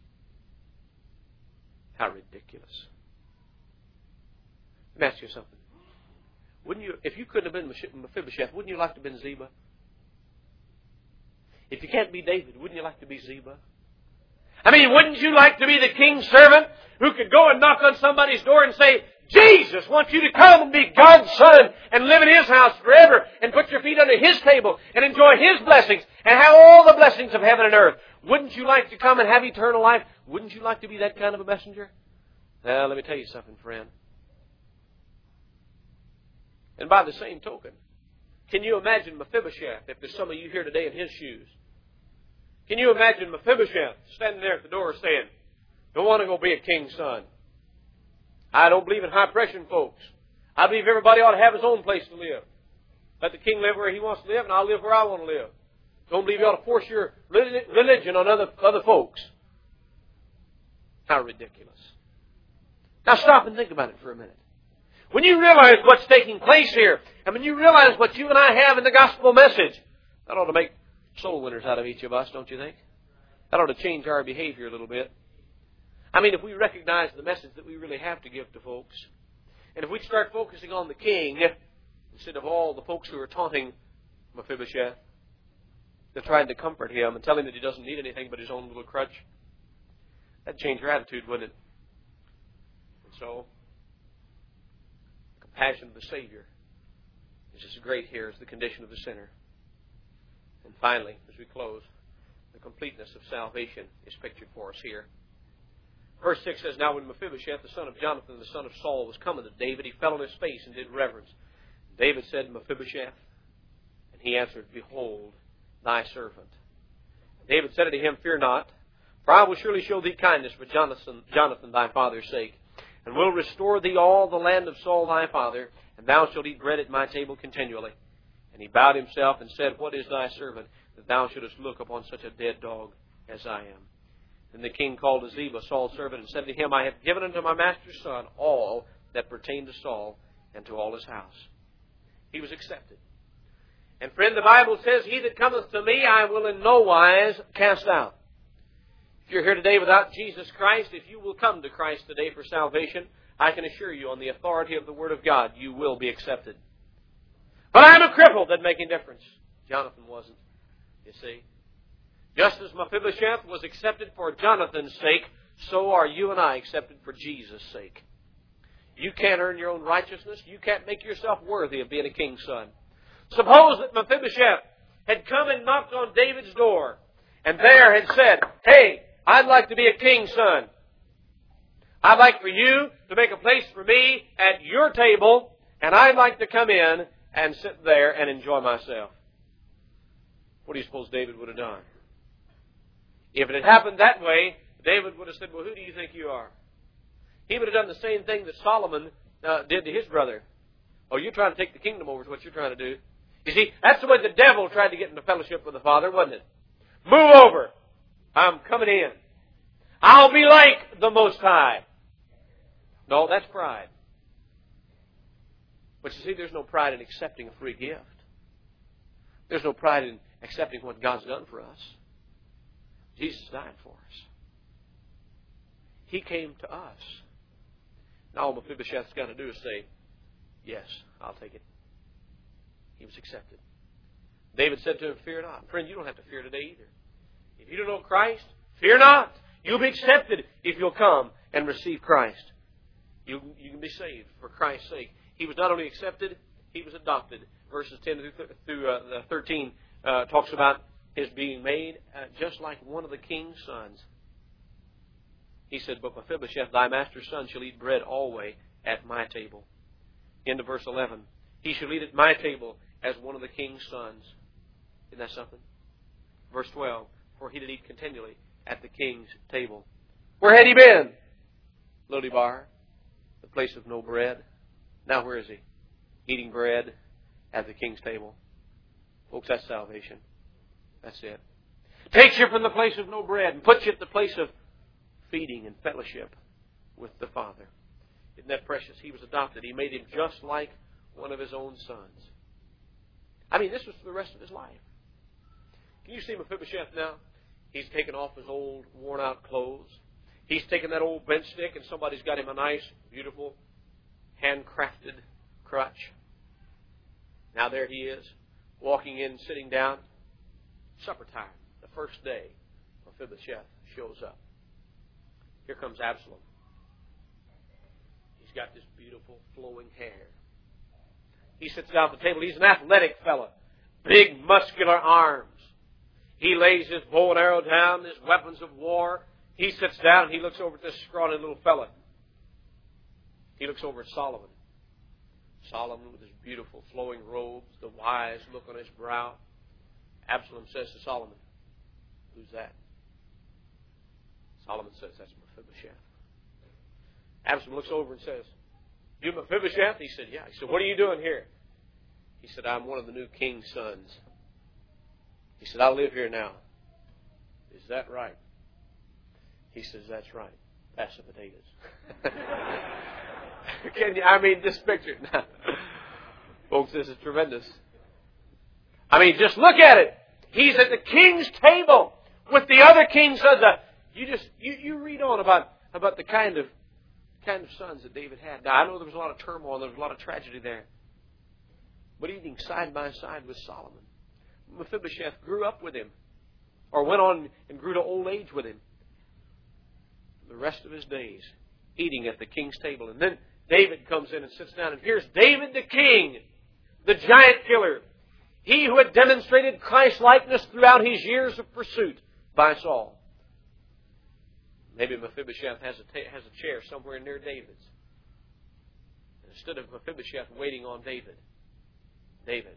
How ridiculous! Let me ask you something. Wouldn't you, if you couldn't have been Mephibosheth, wouldn't you like to have been Ziba? If you can't be David, wouldn't you like to be Ziba? I mean, wouldn't you like to be the king's servant who could go and knock on somebody's door and say, "Jesus wants you to come and be God's son and live in His house forever and put your feet under His table and enjoy His blessings and have all the blessings of heaven and earth"? Wouldn't you like to come and have eternal life? Wouldn't you like to be that kind of a messenger? Well, let me tell you something, friend. And by the same token, can you imagine Mephibosheth, if there's some of you here today in his shoes? Can you imagine Mephibosheth standing there at the door saying, "Don't want to go be a king's son. I don't believe in high pressure, folks. I believe everybody ought to have his own place to live. Let the king live where he wants to live, and I'll live where I want to live. Don't believe you ought to force your religion on other, other folks." How ridiculous. Now stop and think about it for a minute. When you realize what's taking place here, and when you realize what you and I have in the gospel message, that ought to make soul winners out of each of us, don't you think? That ought to change our behavior a little bit. I mean, if we recognize the message that we really have to give to folks, and if we start focusing on the king instead of all the folks who are taunting Mephibosheth, they're trying to comfort him and tell him that he doesn't need anything but his own little crutch, that'd change your attitude, wouldn't it? And so, the compassion of the Savior is as great here as the condition of the sinner. And finally, as we close, the completeness of salvation is pictured for us here. Verse six says, Now when Mephibosheth, the son of Jonathan, the son of Saul, was coming to David, he fell on his face and did reverence. David said, Mephibosheth, and he answered, Behold, thy servant. David said unto him, Fear not, for I will surely show thee kindness for Jonathan, Jonathan thy father's sake, and will restore thee all the land of Saul thy father, and thou shalt eat bread at my table continually. And he bowed himself and said, What is thy servant, that thou shouldest look upon such a dead dog as I am? Then the king called to Ziba, Saul's servant, and said to him, I have given unto my master's son all that pertained to Saul and to all his house. He was accepted. And friend, the Bible says, He that cometh to me I will in no wise cast out. If you're here today without Jesus Christ, if you will come to Christ today for salvation, I can assure you on the authority of the Word of God, you will be accepted. But I'm a cripple. Doesn't make any difference. Jonathan wasn't, you see. Just as Mephibosheth was accepted for Jonathan's sake, so are you and I accepted for Jesus' sake. You can't earn your own righteousness. You can't make yourself worthy of being a king's son. Suppose that Mephibosheth had come and knocked on David's door and there had said, Hey, I'd like to be a king's son. I'd like for you to make a place for me at your table, and I'd like to come in and sit there and enjoy myself. What do you suppose David would have done? If it had happened that way, David would have said, Well, who do you think you are? He would have done the same thing that Solomon uh, did to his brother. Oh, you're trying to take the kingdom over is what you're trying to do. You see, that's the way the devil tried to get into fellowship with the Father, wasn't it? Move over. I'm coming in. I'll be like the Most High. No, that's pride. But you see, there's no pride in accepting a free gift. There's no pride in accepting what God's done for us. Jesus died for us. He came to us. Now all Mephibosheth's got to do is say, Yes, I'll take it. He was accepted. David said to him, Fear not. Friend, you don't have to fear today either. If you don't know Christ, fear not. You'll be accepted if you'll come and receive Christ. You, you can be saved for Christ's sake. He was not only accepted, he was adopted. Verses ten through uh, thirteen uh, talks about his being made uh, just like one of the king's sons. He said, But Mephibosheth, thy master's son, shall eat bread always at my table. Into verse eleven. He shall eat at my table as one of the king's sons. Isn't that something? Verse twelve. For he did eat continually at the king's table. Where had he been? Lo-debar, the place of no bread. Now where is he? Eating bread at the king's table. Folks, that's salvation. That's it. Takes you from the place of no bread and puts you at the place of feeding and fellowship with the Father. Isn't that precious? He was adopted. He made him just like one of his own sons. I mean, this was for the rest of his life. Can you see Mephibosheth now? He's taken off his old, worn-out clothes. He's taken that old bench stick and somebody's got him a nice, beautiful, handcrafted crutch. Now there he is, walking in, sitting down. Supper time, the first day, Mephibosheth shows up. Here comes Absalom. He's got this beautiful, flowing hair. He sits down at the table. He's an athletic fellow. Big, muscular arms. He lays his bow and arrow down, his weapons of war. He sits down and he looks over at this scrawny little fella. He looks over at Solomon. Solomon with his beautiful flowing robes, the wise look on his brow. Absalom says to Solomon, Who's that? Solomon says, That's Mephibosheth. Absalom looks over and says, You Mephibosheth? He said, Yeah. He said, What are you doing here? He said, I'm one of the new king's sons. He said, I live here now. Is that right? He says, That's right. Pass the potatoes. Can you, I mean, just picture it now. Folks, this is tremendous. I mean, just look at it. He's at the king's table with the other king's sons. You just you, you read on about, about the kind of kind of sons that David had. Now, I know there was a lot of turmoil, there was a lot of tragedy there. But eating side by side with Solomon. Mephibosheth grew up with him, or went on and grew to old age with him. The rest of his days, eating at the king's table. And then David comes in and sits down. And here's David the king, the giant killer. He who had demonstrated Christ-likeness throughout his years of pursuit by Saul. Maybe Mephibosheth has a, ta- has a chair somewhere near David's. And instead of Mephibosheth waiting on David, David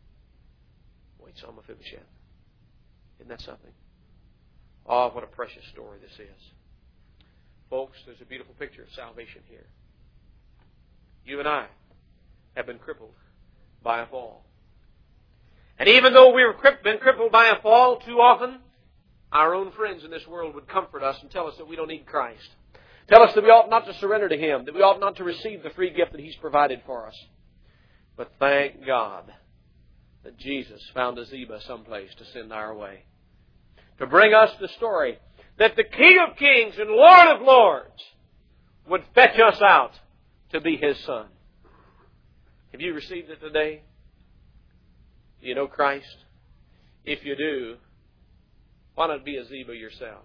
waits on Mephibosheth. Isn't that something? Oh, what a precious story this is. Folks, there's a beautiful picture of salvation here. You and I have been crippled by a fall. And even though we've been crippled by a fall too often, our own friends in this world would comfort us and tell us that we don't need Christ. Tell us that we ought not to surrender to Him, that we ought not to receive the free gift that He's provided for us. But thank God that Jesus found a Ziba someplace to send our way. To bring us the story that the King of Kings and Lord of Lords would fetch us out to be His Son. Have you received it today? Do you know Christ? If you do, why not be a Ziba yourself?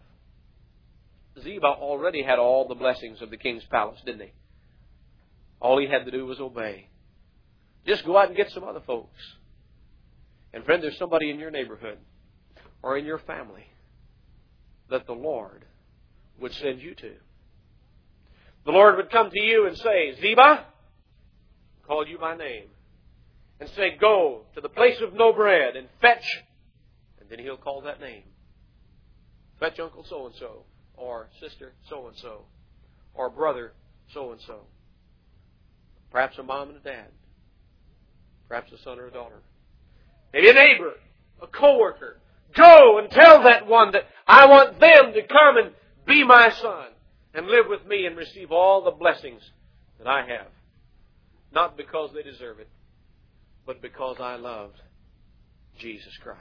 Ziba already had all the blessings of the king's palace, didn't he? All he had to do was obey. Just go out and get some other folks. And friend, there's somebody in your neighborhood or in your family that the Lord would send you to. The Lord would come to you and say, Ziba, call you by name, and say, go to the place of no bread and fetch. And then He'll call that name. Fetch Uncle so-and-so, or Sister so-and-so, or Brother so-and-so. Perhaps a mom and a dad. Perhaps a son or a daughter. Maybe a neighbor, a co-worker. Go and tell that one that I want them to come and be my son and live with me and receive all the blessings that I have. Not because they deserve it, but because I loved Jesus Christ.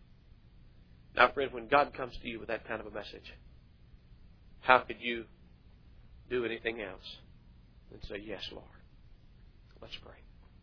Now, friend, when God comes to you with that kind of a message, how could you do anything else than say, yes, Lord? Let's pray.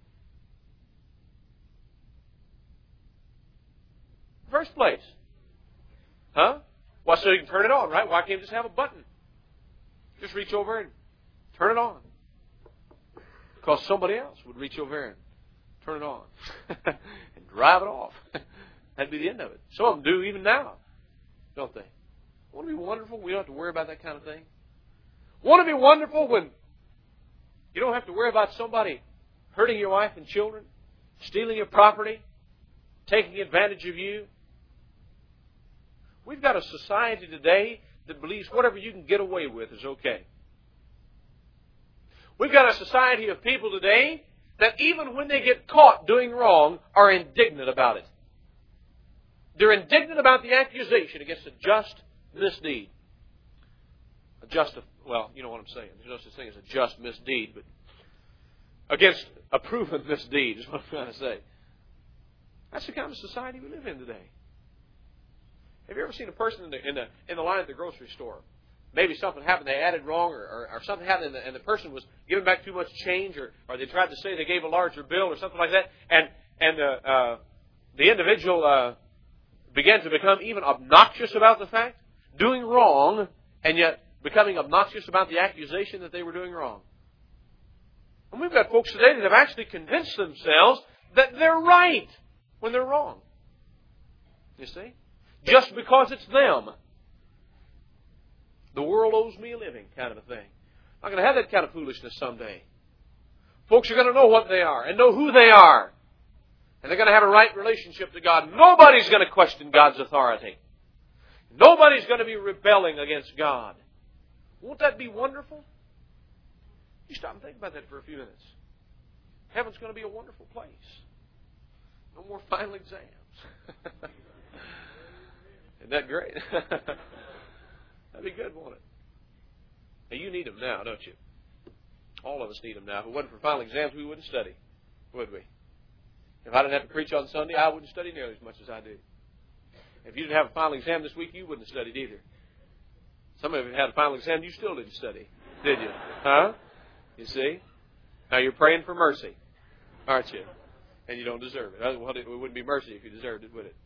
First place. Huh? Well, so you can turn it on, right? Why can't you just have a button? Just reach over and turn it on. Because somebody else would reach over and turn it on and drive it off. That'd be the end of it. Some of them do even now, don't they? Wouldn't it be wonderful? We don't have to worry about that kind of thing. Wouldn't it be wonderful when you don't have to worry about somebody hurting your wife and children, stealing your property, taking advantage of you? We've got a society today that believes whatever you can get away with is okay. We've got a society of people today that even when they get caught doing wrong are indignant about it. They're indignant about the accusation against a just misdeed. A just, well, you know what I'm saying. There's no such thing as a just misdeed, but against a proven misdeed is what I'm trying to say. That's the kind of society we live in today. Have you ever seen a person in the in the, in the line at the grocery store? Maybe something happened, they added wrong, or, or, or something happened, and the, and the person was giving back too much change, or, or they tried to say they gave a larger bill, or something like that, and and uh, uh, the individual uh, began to become even obnoxious about the fact, doing wrong, and yet becoming obnoxious about the accusation that they were doing wrong. And we've got folks today that have actually convinced themselves that they're right when they're wrong. You see? Just because it's them. The world owes me a living kind of a thing. I'm not going to have that kind of foolishness someday. Folks are going to know what they are and know who they are. And they're going to have a right relationship to God. Nobody's going to question God's authority. Nobody's going to be rebelling against God. Won't that be wonderful? You stop and think about that for a few minutes. Heaven's going to be a wonderful place. No more final exams. Isn't that great? That'd be good, won't it? Now, you need them now, don't you? All of us need them now. If it wasn't for final exams, we wouldn't study, would we? If I didn't have to preach on Sunday, I wouldn't study nearly as much as I do. If you didn't have a final exam this week, you wouldn't have studied either. Some of you had a final exam, you still didn't study, did you? Huh? You see? Now you're praying for mercy, aren't you? And you don't deserve it. Well, it wouldn't be mercy if you deserved it, would it?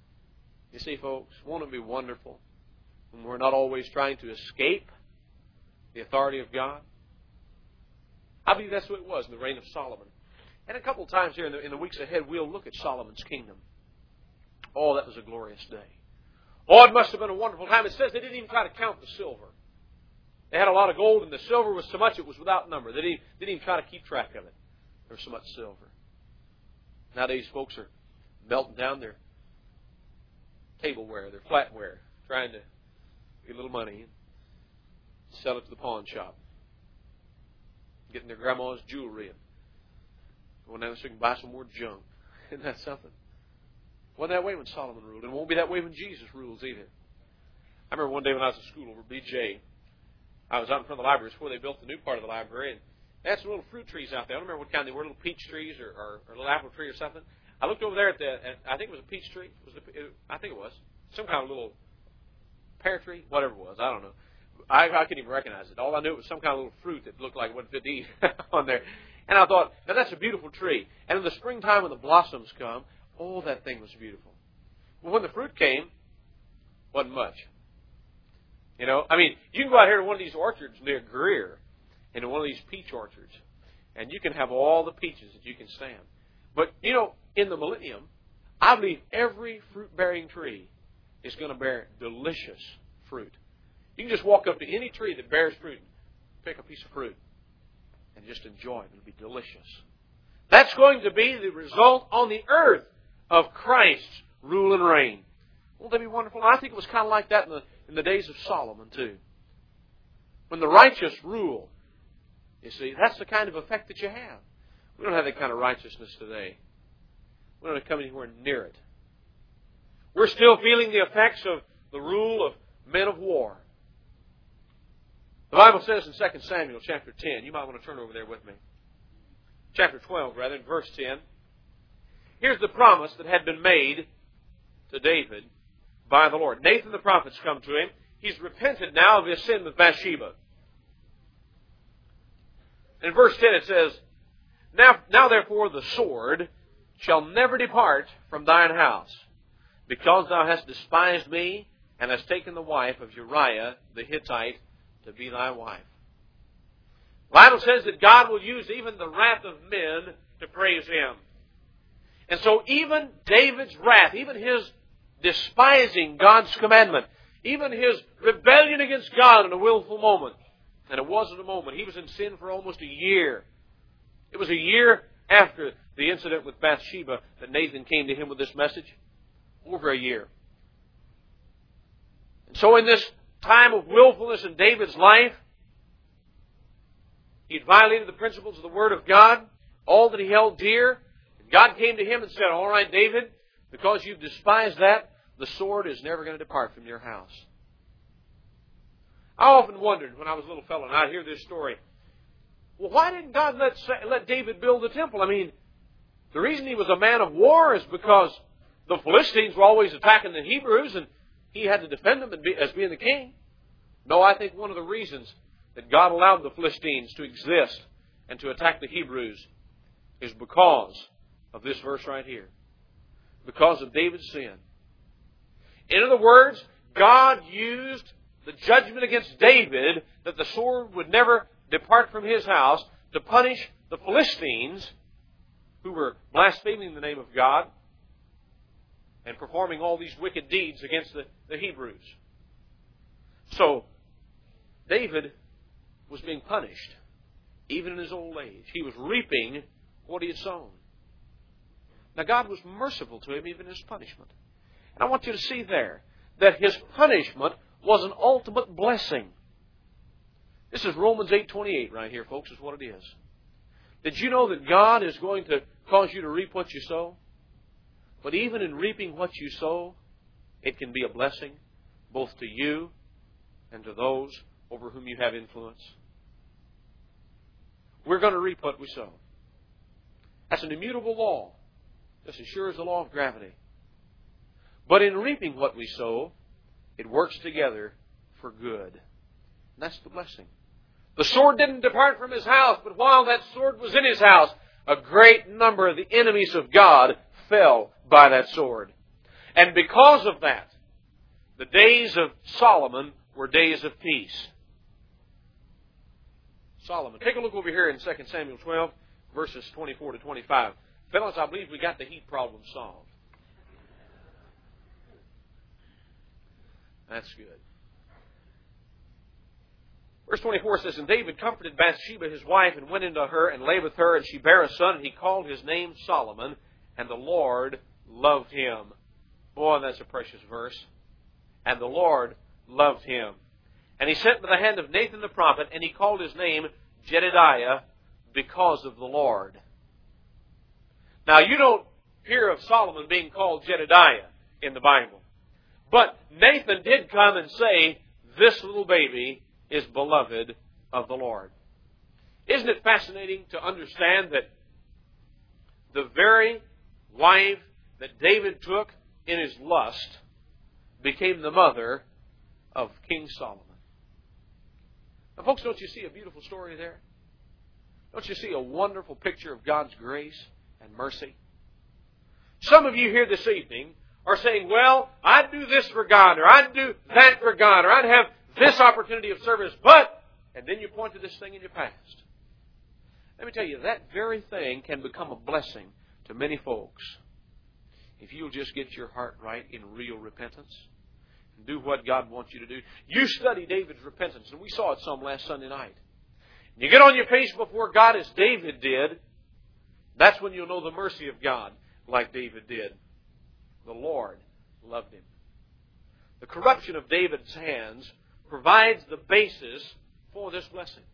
You see, folks, won't it be wonderful when we're not always trying to escape the authority of God. I believe that's what it was in the reign of Solomon. And a couple of times here in the, in the weeks ahead, we'll look at Solomon's kingdom. Oh, that was a glorious day. Oh, it must have been a wonderful time. It says they didn't even try to count the silver. They had a lot of gold, and the silver was so much it was without number. They didn't, didn't even try to keep track of it. There was so much silver. Nowadays, folks are melting down their tableware, their flatware, trying to get a little money and sell it to the pawn shop. Getting their grandma's jewelry and going down so they can buy some more junk. Isn't that something? Wasn't that way when Solomon ruled. And it won't be that way when Jesus rules either. I remember one day when I was at school over at B J, I was out in front of the library before they built the new part of the library, and they had some little fruit trees out there. I don't remember what kind they were, little peach trees or, or, or a little apple tree or something. I looked over there at the, at, I think it was a peach tree. Was it, it, I think it was. Some kind of little pear tree, whatever it was. I don't know. I, I couldn't even recognize it. All I knew it was some kind of little fruit that looked like it wasn't fit to eat on there. And I thought, now that's a beautiful tree. And in the springtime when the blossoms come, oh, that thing was beautiful. Well, when the fruit came, wasn't much. You know, I mean, you can go out here to one of these orchards near Greer, into one of these peach orchards, and you can have all the peaches that you can stand. But, you know, in the millennium, I believe every fruit-bearing tree is going to bear delicious fruit. You can just walk up to any tree that bears fruit, pick a piece of fruit, and just enjoy it. It'll be delicious. That's going to be the result on the earth of Christ's rule and reign. Won't that be wonderful? I think it was kind of like that in the, in the days of Solomon, too. When the righteous rule, you see, that's the kind of effect that you have. We don't have that kind of righteousness today. We don't come anywhere near it. We're still feeling the effects of the rule of men of war. The Bible says in Second Samuel chapter ten, you might want to turn over there with me. Chapter twelve, rather, in verse ten. Here's the promise that had been made to David by the Lord. Nathan the prophet's come to him. He's repented now of his sin with Bathsheba. In verse ten it says, Now, now therefore the sword shall never depart from thine house, because thou hast despised me, and hast taken the wife of Uriah the Hittite to be thy wife. The Bible says that God will use even the wrath of men to praise Him. And so even David's wrath, even his despising God's commandment, even his rebellion against God in a willful moment, and it wasn't a moment, he was in sin for almost a year. It was a year after the incident with Bathsheba that Nathan came to him with this message. Over a year. And so in this time of willfulness in David's life, he had violated the principles of the Word of God, all that he held dear. And God came to him and said, All right, David, because you've despised that, the sword is never going to depart from your house. I often wondered when I was a little fellow and I'd hear this story, well, why didn't God let, let David build the temple? I mean, the reason he was a man of war is because the Philistines were always attacking the Hebrews and he had to defend them as being the king. No, I think one of the reasons that God allowed the Philistines to exist and to attack the Hebrews is because of this verse right here. Because of David's sin. In other words, God used the judgment against David that the sword would never depart from his house to punish the Philistines who were blaspheming the name of God and performing all these wicked deeds against the, the Hebrews. So, David was being punished, even in his old age. He was reaping what he had sown. Now, God was merciful to him even in his punishment. And I want you to see there that his punishment was an ultimate blessing. This is Romans eight twenty-eight right here, folks, is what it is. Did you know that God is going to cause you to reap what you sow? But even in reaping what you sow, it can be a blessing both to you and to those over whom you have influence. We're going to reap what we sow. That's an immutable law, just as sure as the law of gravity. But in reaping what we sow, it works together for good. And that's the blessing. The sword didn't depart from his house, but while that sword was in his house, a great number of the enemies of God fell by that sword. And because of that, the days of Solomon were days of peace. Solomon. Take a look over here in Second Samuel twelve, verses twenty-four to twenty-five. Fellas, I believe we got the heat problem solved. That's good. Verse twenty-four says, And David comforted Bathsheba his wife, and went into her, and lay with her, and she bare a son, and he called his name Solomon, and the Lord loved him. Boy, that's a precious verse. And the Lord loved him. And he sent by the hand of Nathan the prophet, and he called his name Jedidiah, because of the Lord. Now, you don't hear of Solomon being called Jedidiah in the Bible. But Nathan did come and say, this little baby is beloved of the Lord. Isn't it fascinating to understand that the very wife that David took in his lust became the mother of King Solomon? Now, folks, don't you see a beautiful story there? Don't you see a wonderful picture of God's grace and mercy? Some of you here this evening are saying, well, I'd do this for God, or I'd do that for God, or I'd have this opportunity of service, but, and then you point to this thing in your past. Let me tell you, that very thing can become a blessing to many folks if you'll just get your heart right in real repentance and do what God wants you to do. You study David's repentance, and we saw it some last Sunday night. And you get on your face before God as David did, that's when you'll know the mercy of God like David did. The Lord loved him. The corruption of David's hands provides the basis for this blessing.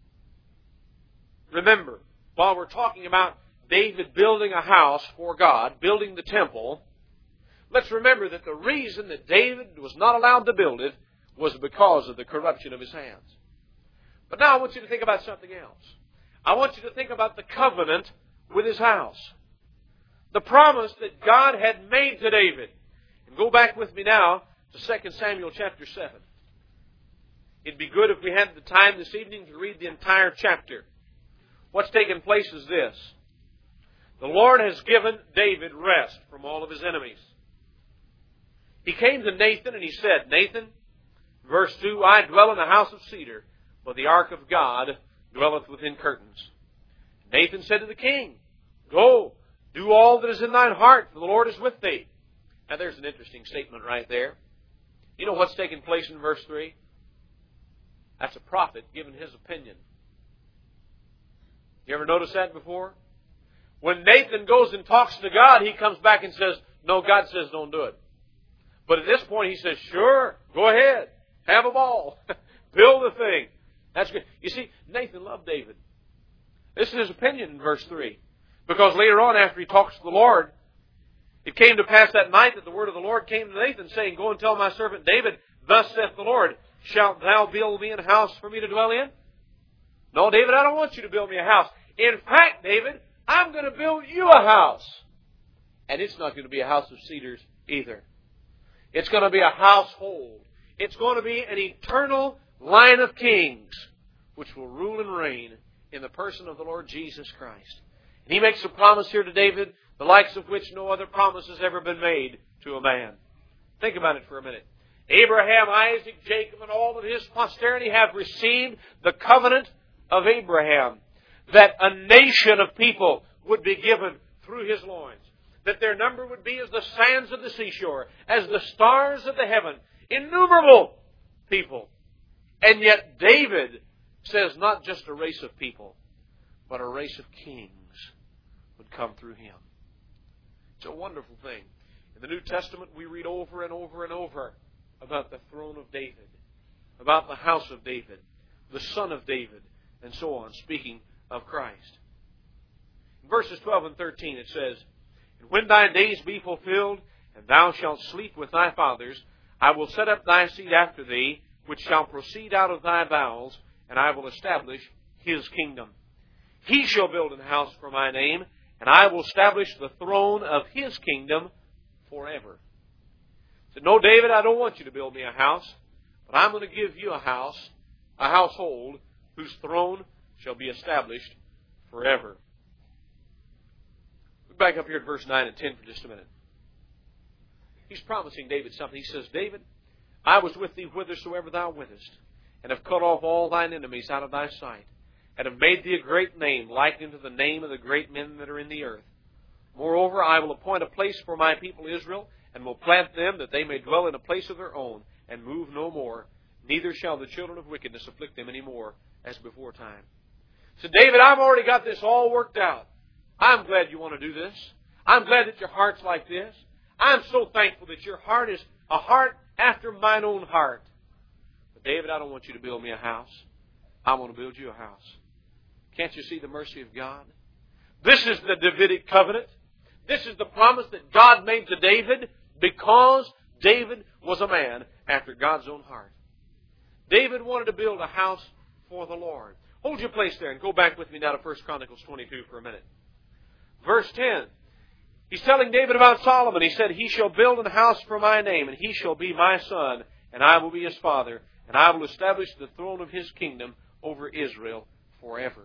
Remember, while we're talking about David building a house for God, building the temple, let's remember that the reason that David was not allowed to build it was because of the corruption of his hands. But now I want you to think about something else. I want you to think about the covenant with his house. The promise that God had made to David. And go back with me now to Second Samuel chapter seven. It'd be good if we had the time this evening to read the entire chapter. What's taken place is this. The Lord has given David rest from all of his enemies. He came to Nathan and he said, Nathan, verse two, I dwell in the house of cedar, but the ark of God dwelleth within curtains. Nathan said to the king, Go, do all that is in thine heart, for the Lord is with thee. Now there's an interesting statement right there. You know what's taking place in verse three? That's a prophet giving his opinion. You ever notice that before? When Nathan goes and talks to God, he comes back and says, no, God says don't do it. But at this point he says, sure, go ahead. Have a ball. Build the thing. That's good. You see, Nathan loved David. This is his opinion in verse three. Because later on, after he talks to the Lord, it came to pass that night that the word of the Lord came to Nathan, saying, Go and tell my servant David, Thus saith the Lord, Shalt thou build me a house for me to dwell in? No, David, I don't want you to build me a house. In fact, David, I'm going to build you a house. And it's not going to be a house of cedars either. It's going to be a household. It's going to be an eternal line of kings which will rule and reign in the person of the Lord Jesus Christ. And he makes a promise here to David, the likes of which no other promise has ever been made to a man. Think about it for a minute. Abraham, Isaac, Jacob, and all of his posterity have received the covenant of Abraham, that a nation of people would be given through his loins, that their number would be as the sands of the seashore, as the stars of the heaven, innumerable people. And yet David says not just a race of people, but a race of kings would come through him. It's a wonderful thing. In the New Testament, we read over and over and over about the throne of David, about the house of David, the son of David, and so on, speaking of Christ. In verses twelve and thirteen it says, And when thy days be fulfilled, and thou shalt sleep with thy fathers, I will set up thy seed after thee, which shall proceed out of thy bowels, and I will establish his kingdom. He shall build an house for my name, and I will establish the throne of his kingdom forever. He said, No, David, I don't want you to build me a house, but I'm going to give you a house, a household, whose throne shall be established forever. Look back up here at verse nine and ten for just a minute. He's promising David something. He says, David, I was with thee whithersoever thou wentest, and have cut off all thine enemies out of thy sight. and have made thee a great name, like unto the name of the great men that are in the earth. Moreover, I will appoint a place for my people Israel, and will plant them, that they may dwell in a place of their own, and move no more. Neither shall the children of wickedness afflict them any more, as before time. So David, I've already got this all worked out. I'm glad you want to do this. I'm glad that your heart's like this. I'm so thankful that your heart is a heart after mine own heart. But David, I don't want you to build me a house. I want to build you a house. Can't you see the mercy of God? This is the Davidic covenant. This is the promise that God made to David because David was a man after God's own heart. David wanted to build a house for the Lord. Hold your place there and go back with me now to First Chronicles twenty-two for a minute. Verse ten. He's telling David about Solomon. He said, He shall build an house for my name, and he shall be my son, and I will be his father, and I will establish the throne of his kingdom over Israel forever.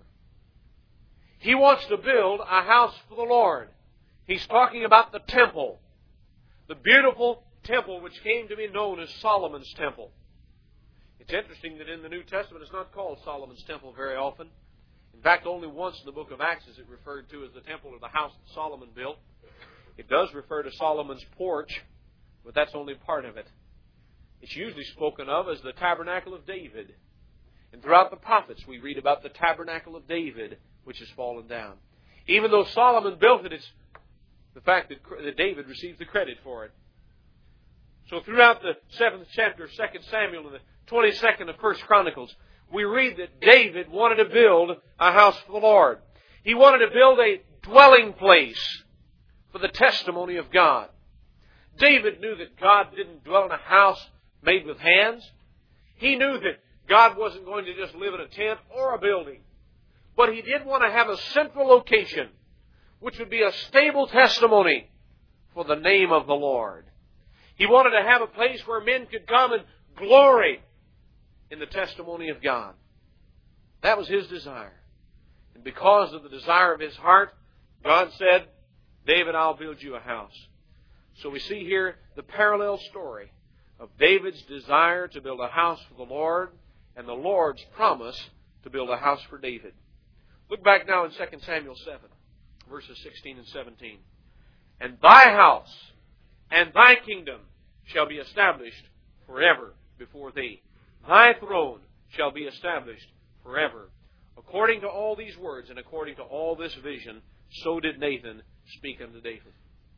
He wants to build a house for the Lord. He's talking about the temple, the beautiful temple which came to be known as Solomon's temple. It's interesting that in the New Testament it's not called Solomon's temple very often. In fact, only once in the book of Acts is it referred to as the temple or the house that Solomon built. It does refer to Solomon's porch, but that's only part of it. It's usually spoken of as the tabernacle of David. And throughout the prophets we read about the tabernacle of David, which has fallen down. Even though Solomon built it, it's the fact that, that David received the credit for it. So throughout the seventh chapter of Second Samuel and the twenty-second of First Chronicles, we read that David wanted to build a house for the Lord. He wanted to build a dwelling place for the testimony of God. David knew that God didn't dwell in a house made with hands. He knew that God wasn't going to just live in a tent or a building. But he did want to have a central location, which would be a stable testimony for the name of the Lord. He wanted to have a place where men could come and glory in the testimony of God. That was his desire. And because of the desire of his heart, God said, David, I'll build you a house. So we see here the parallel story of David's desire to build a house for the Lord and the Lord's promise to build a house for David. Look back now in Second Samuel seven, verses sixteen and seventeen. And thy house and thy kingdom shall be established forever before thee. Thy throne shall be established forever. According to all these words and according to all this vision, so did Nathan speak unto David.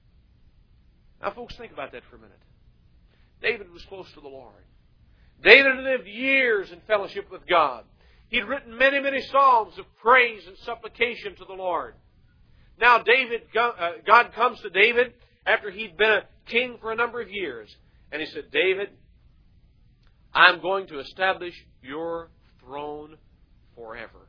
Now, folks, think about that for a minute. David was close to the Lord. David had lived years in fellowship with God. He'd written many, many psalms of praise and supplication to the Lord. Now, David, God comes to David after he'd been a king for a number of years. And he said, David, I'm going to establish your throne forever.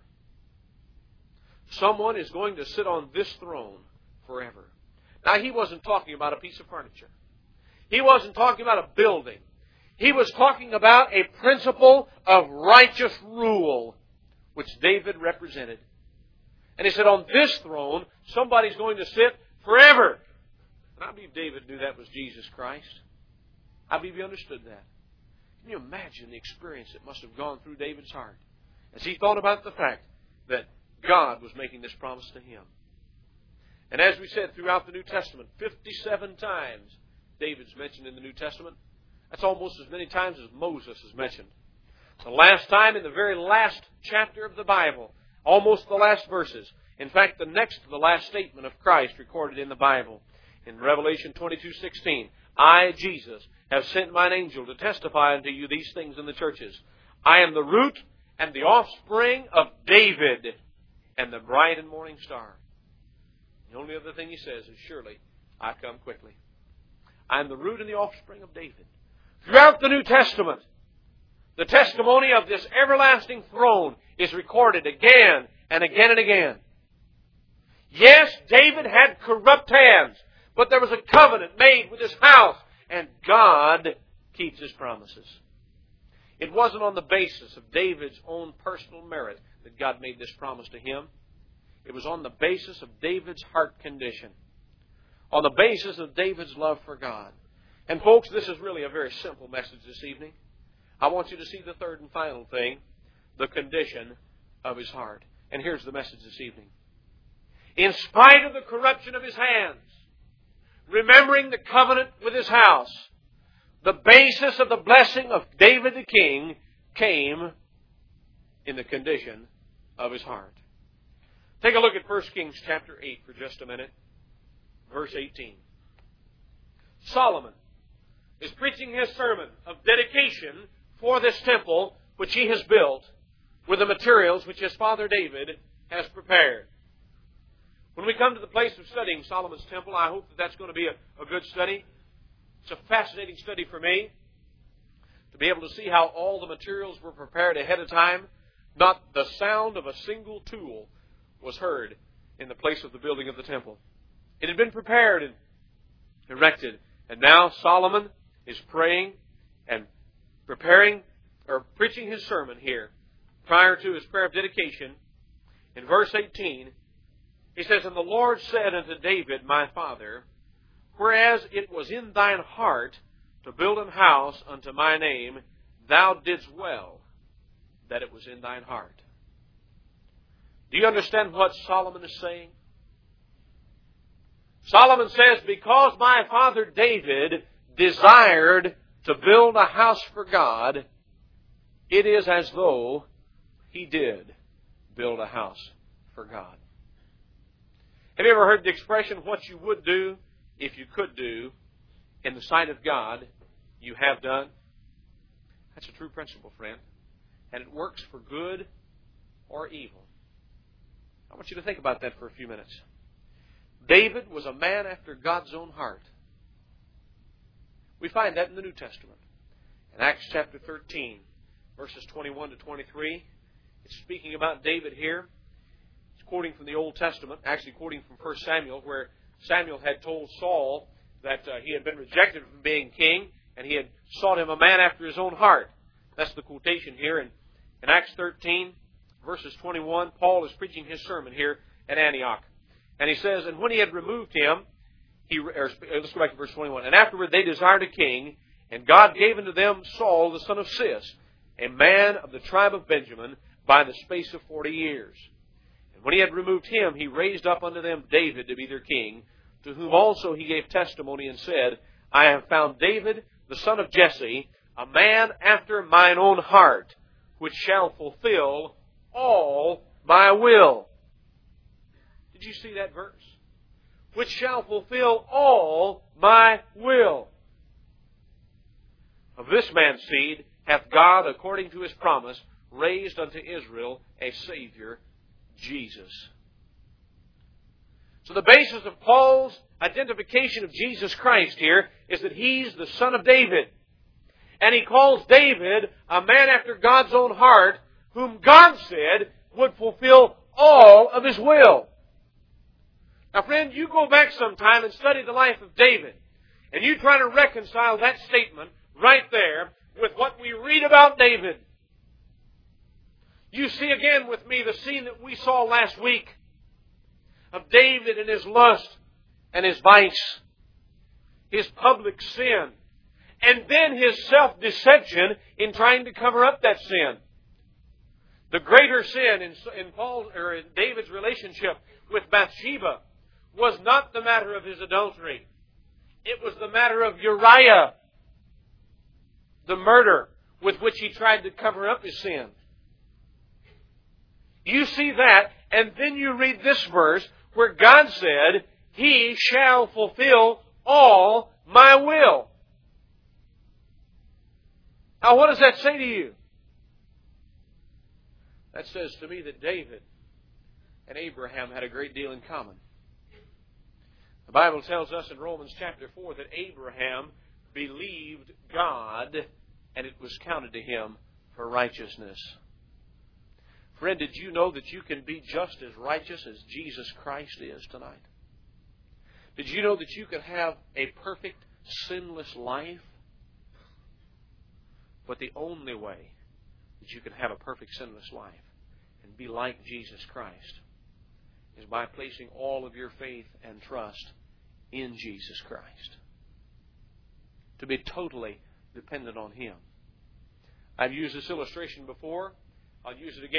Someone is going to sit on this throne forever. Now, he wasn't talking about a piece of furniture. He wasn't talking about a building. He was talking about a principle of righteous rule, which David represented. And he said, on this throne, somebody's going to sit forever. And I believe David knew that was Jesus Christ. I believe he understood that. Can you imagine the experience that must have gone through David's heart as he thought about the fact that God was making this promise to him? And as we said throughout the New Testament, fifty-seven times David's mentioned in the New Testament. That's almost as many times as Moses is mentioned. The last time in the very last chapter of the Bible, almost the last verses. In fact, the next to the last statement of Christ recorded in the Bible. In Revelation twenty-two sixteen, I, Jesus, have sent mine angel to testify unto you these things in the churches. I am the root and the offspring of David and the bright and morning star. The only other thing he says is, surely I come quickly. I am the root and the offspring of David. Throughout the New Testament, the testimony of this everlasting throne is recorded again and again and again. Yes, David had corrupt hands, but there was a covenant made with his house, and God keeps his promises. It wasn't on the basis of David's own personal merit that God made this promise to him. It was on the basis of David's heart condition, on the basis of David's love for God. And folks, this is really a very simple message this evening. I want you to see the third and final thing, the condition of his heart. And here's the message this evening. In spite of the corruption of his hands, remembering the covenant with his house, the basis of the blessing of David the king came in the condition of his heart. Take a look at First Kings chapter eight for just a minute. Verse eighteen. Solomon is preaching his sermon of dedication for this temple which he has built with the materials which his father David has prepared. When we come to the place of studying Solomon's temple, I hope that that's going to be a, a good study. It's a fascinating study for me to be able to see how all the materials were prepared ahead of time. Not the sound of a single tool was heard in the place of the building of the temple. It had been prepared and erected. And now Solomon is praying and preparing or preaching his sermon here prior to his prayer of dedication. In verse eighteen, he says, And the Lord said unto David, my father, Whereas it was in thine heart to build an house unto my name, thou didst well that it was in thine heart. Do you understand what Solomon is saying? Solomon says, because my father David desired to build a house for God, it is as though he did build a house for God. Have you ever heard the expression, what you would do if you could do in the sight of God, you have done? That's a true principle, friend. And it works for good or evil. I want you to think about that for a few minutes. David was a man after God's own heart. We find that in the New Testament. In Acts chapter thirteen, verses twenty-one to twenty-three, it's speaking about David here. It's quoting from the Old Testament, actually quoting from First Samuel, where Samuel had told Saul that uh, he had been rejected from being king, and he had sought him a man after his own heart. That's the quotation here. In, in Acts thirteen, verses twenty-one, Paul is preaching his sermon here at Antioch. And he says, And when he had removed him, he, or, let's go back to verse twenty-one. And afterward they desired a king, and God gave unto them Saul the son of Cis, a man of the tribe of Benjamin, by the space of forty years. And when he had removed him, he raised up unto them David to be their king, to whom also he gave testimony and said, I have found David the son of Jesse, a man after mine own heart, which shall fulfill all my will. Did you see that verse? Which shall fulfill all my will. Of this man's seed hath God, according to his promise, raised unto Israel a Savior, Jesus. So the basis of Paul's identification of Jesus Christ here is that he's the son of David. And he calls David a man after God's own heart, whom God said would fulfill all of his will. Now, friend, you go back sometime and study the life of David, and you try to reconcile that statement right there with what we read about David. You see again with me the scene that we saw last week of David and his lust and his vice, his public sin, and then his self-deception in trying to cover up that sin. The greater sin in, in Paul or in David's relationship with Bathsheba was not the matter of his adultery. It was the matter of Uriah, the murder with which he tried to cover up his sin. You see that, and then you read this verse where God said, He shall fulfill all my will. Now, what does that say to you? That says to me that David and Abraham had a great deal in common. The Bible tells us in Romans chapter four that Abraham believed God, and it was counted to him for righteousness. Friend, did you know that you can be just as righteous as Jesus Christ is tonight? Did you know that you can have a perfect, sinless life? But the only way that you can have a perfect, sinless life and be like Jesus Christ is by placing all of your faith and trust in Jesus Christ. To be totally dependent on Him. I've used this illustration before. I'll use it again.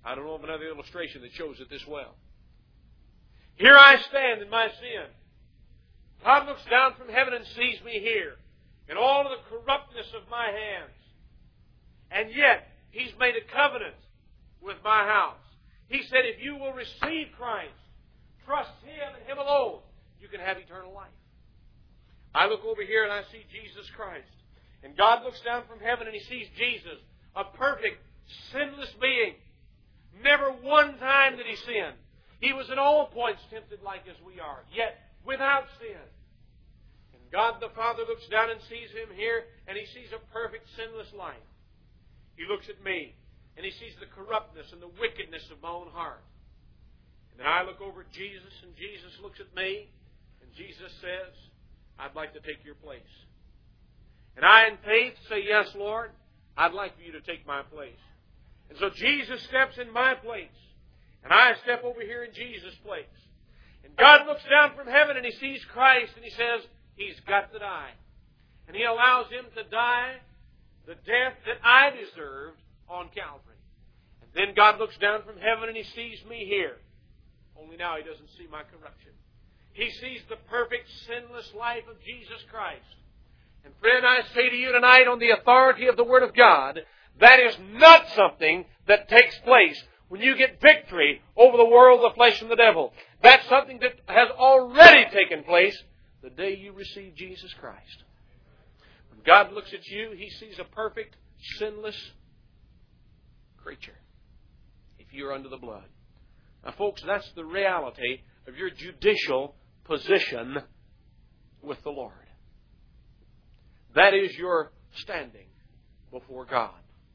I don't know of another illustration that shows it this well. Here I stand in my sin. God looks down from heaven and sees me here in all of the corruptness of my hands. And yet, He's made a covenant with my house. He said, if you will receive Christ, trust Him and Him alone, you can have eternal life. I look over here and I see Jesus Christ. And God looks down from heaven and He sees Jesus, a perfect, sinless being. Never one time did He sin. He was in all points tempted like as we are, yet without sin. And God the Father looks down and sees Him here, and He sees a perfect, sinless life. He looks at me, and He sees the corruptness and the wickedness of my own heart. And then I look over at Jesus, and Jesus looks at me, and Jesus says, I'd like to take your place. And I, in faith, say, yes, Lord, I'd like for you to take my place. And so Jesus steps in my place, and I step over here in Jesus' place. And God looks down from heaven, and He sees Christ, and He says, He's got to die. And He allows Him to die the death that I deserved on Calvary. And then God looks down from heaven, and He sees me here. Only now He doesn't see my corruption. He sees the perfect, sinless life of Jesus Christ. And friend, I say to you tonight on the authority of the Word of God, that is not something that takes place when you get victory over the world, the flesh, and the devil. That's something that has already taken place the day you receive Jesus Christ. When God looks at you, He sees a perfect, sinless creature if you're under the blood. Now, folks, that's the reality of your judicial position with the Lord. That is your standing before God.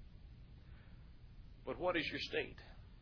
But what is your state?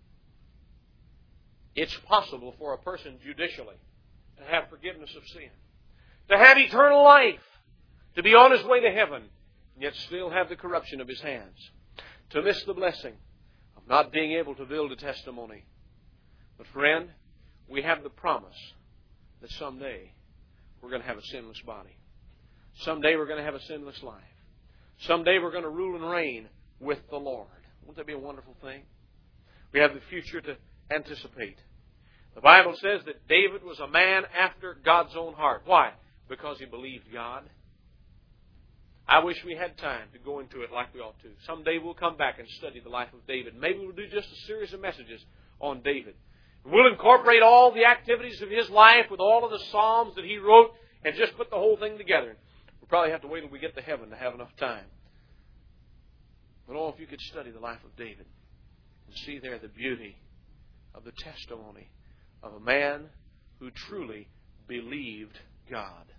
It's possible for a person judicially to have forgiveness of sin, to have eternal life, to be on his way to heaven, and yet still have the corruption of his hands, to miss the blessing of not being able to build a testimony. But friend, we have the promise that someday we're going to have a sinless body. Someday we're going to have a sinless life. Someday we're going to rule and reign with the Lord. Won't that be a wonderful thing? We have the future to anticipate. The Bible says that David was a man after God's own heart. Why? Because he believed God. I wish we had time to go into it like we ought to. Someday we'll come back and study the life of David. Maybe we'll do just a series of messages on David. We'll incorporate all the activities of his life with all of the Psalms that he wrote and just put the whole thing together. We'll probably have to wait until we get to heaven to have enough time. But oh, if you could study the life of David and see there the beauty of the testimony of a man who truly believed God.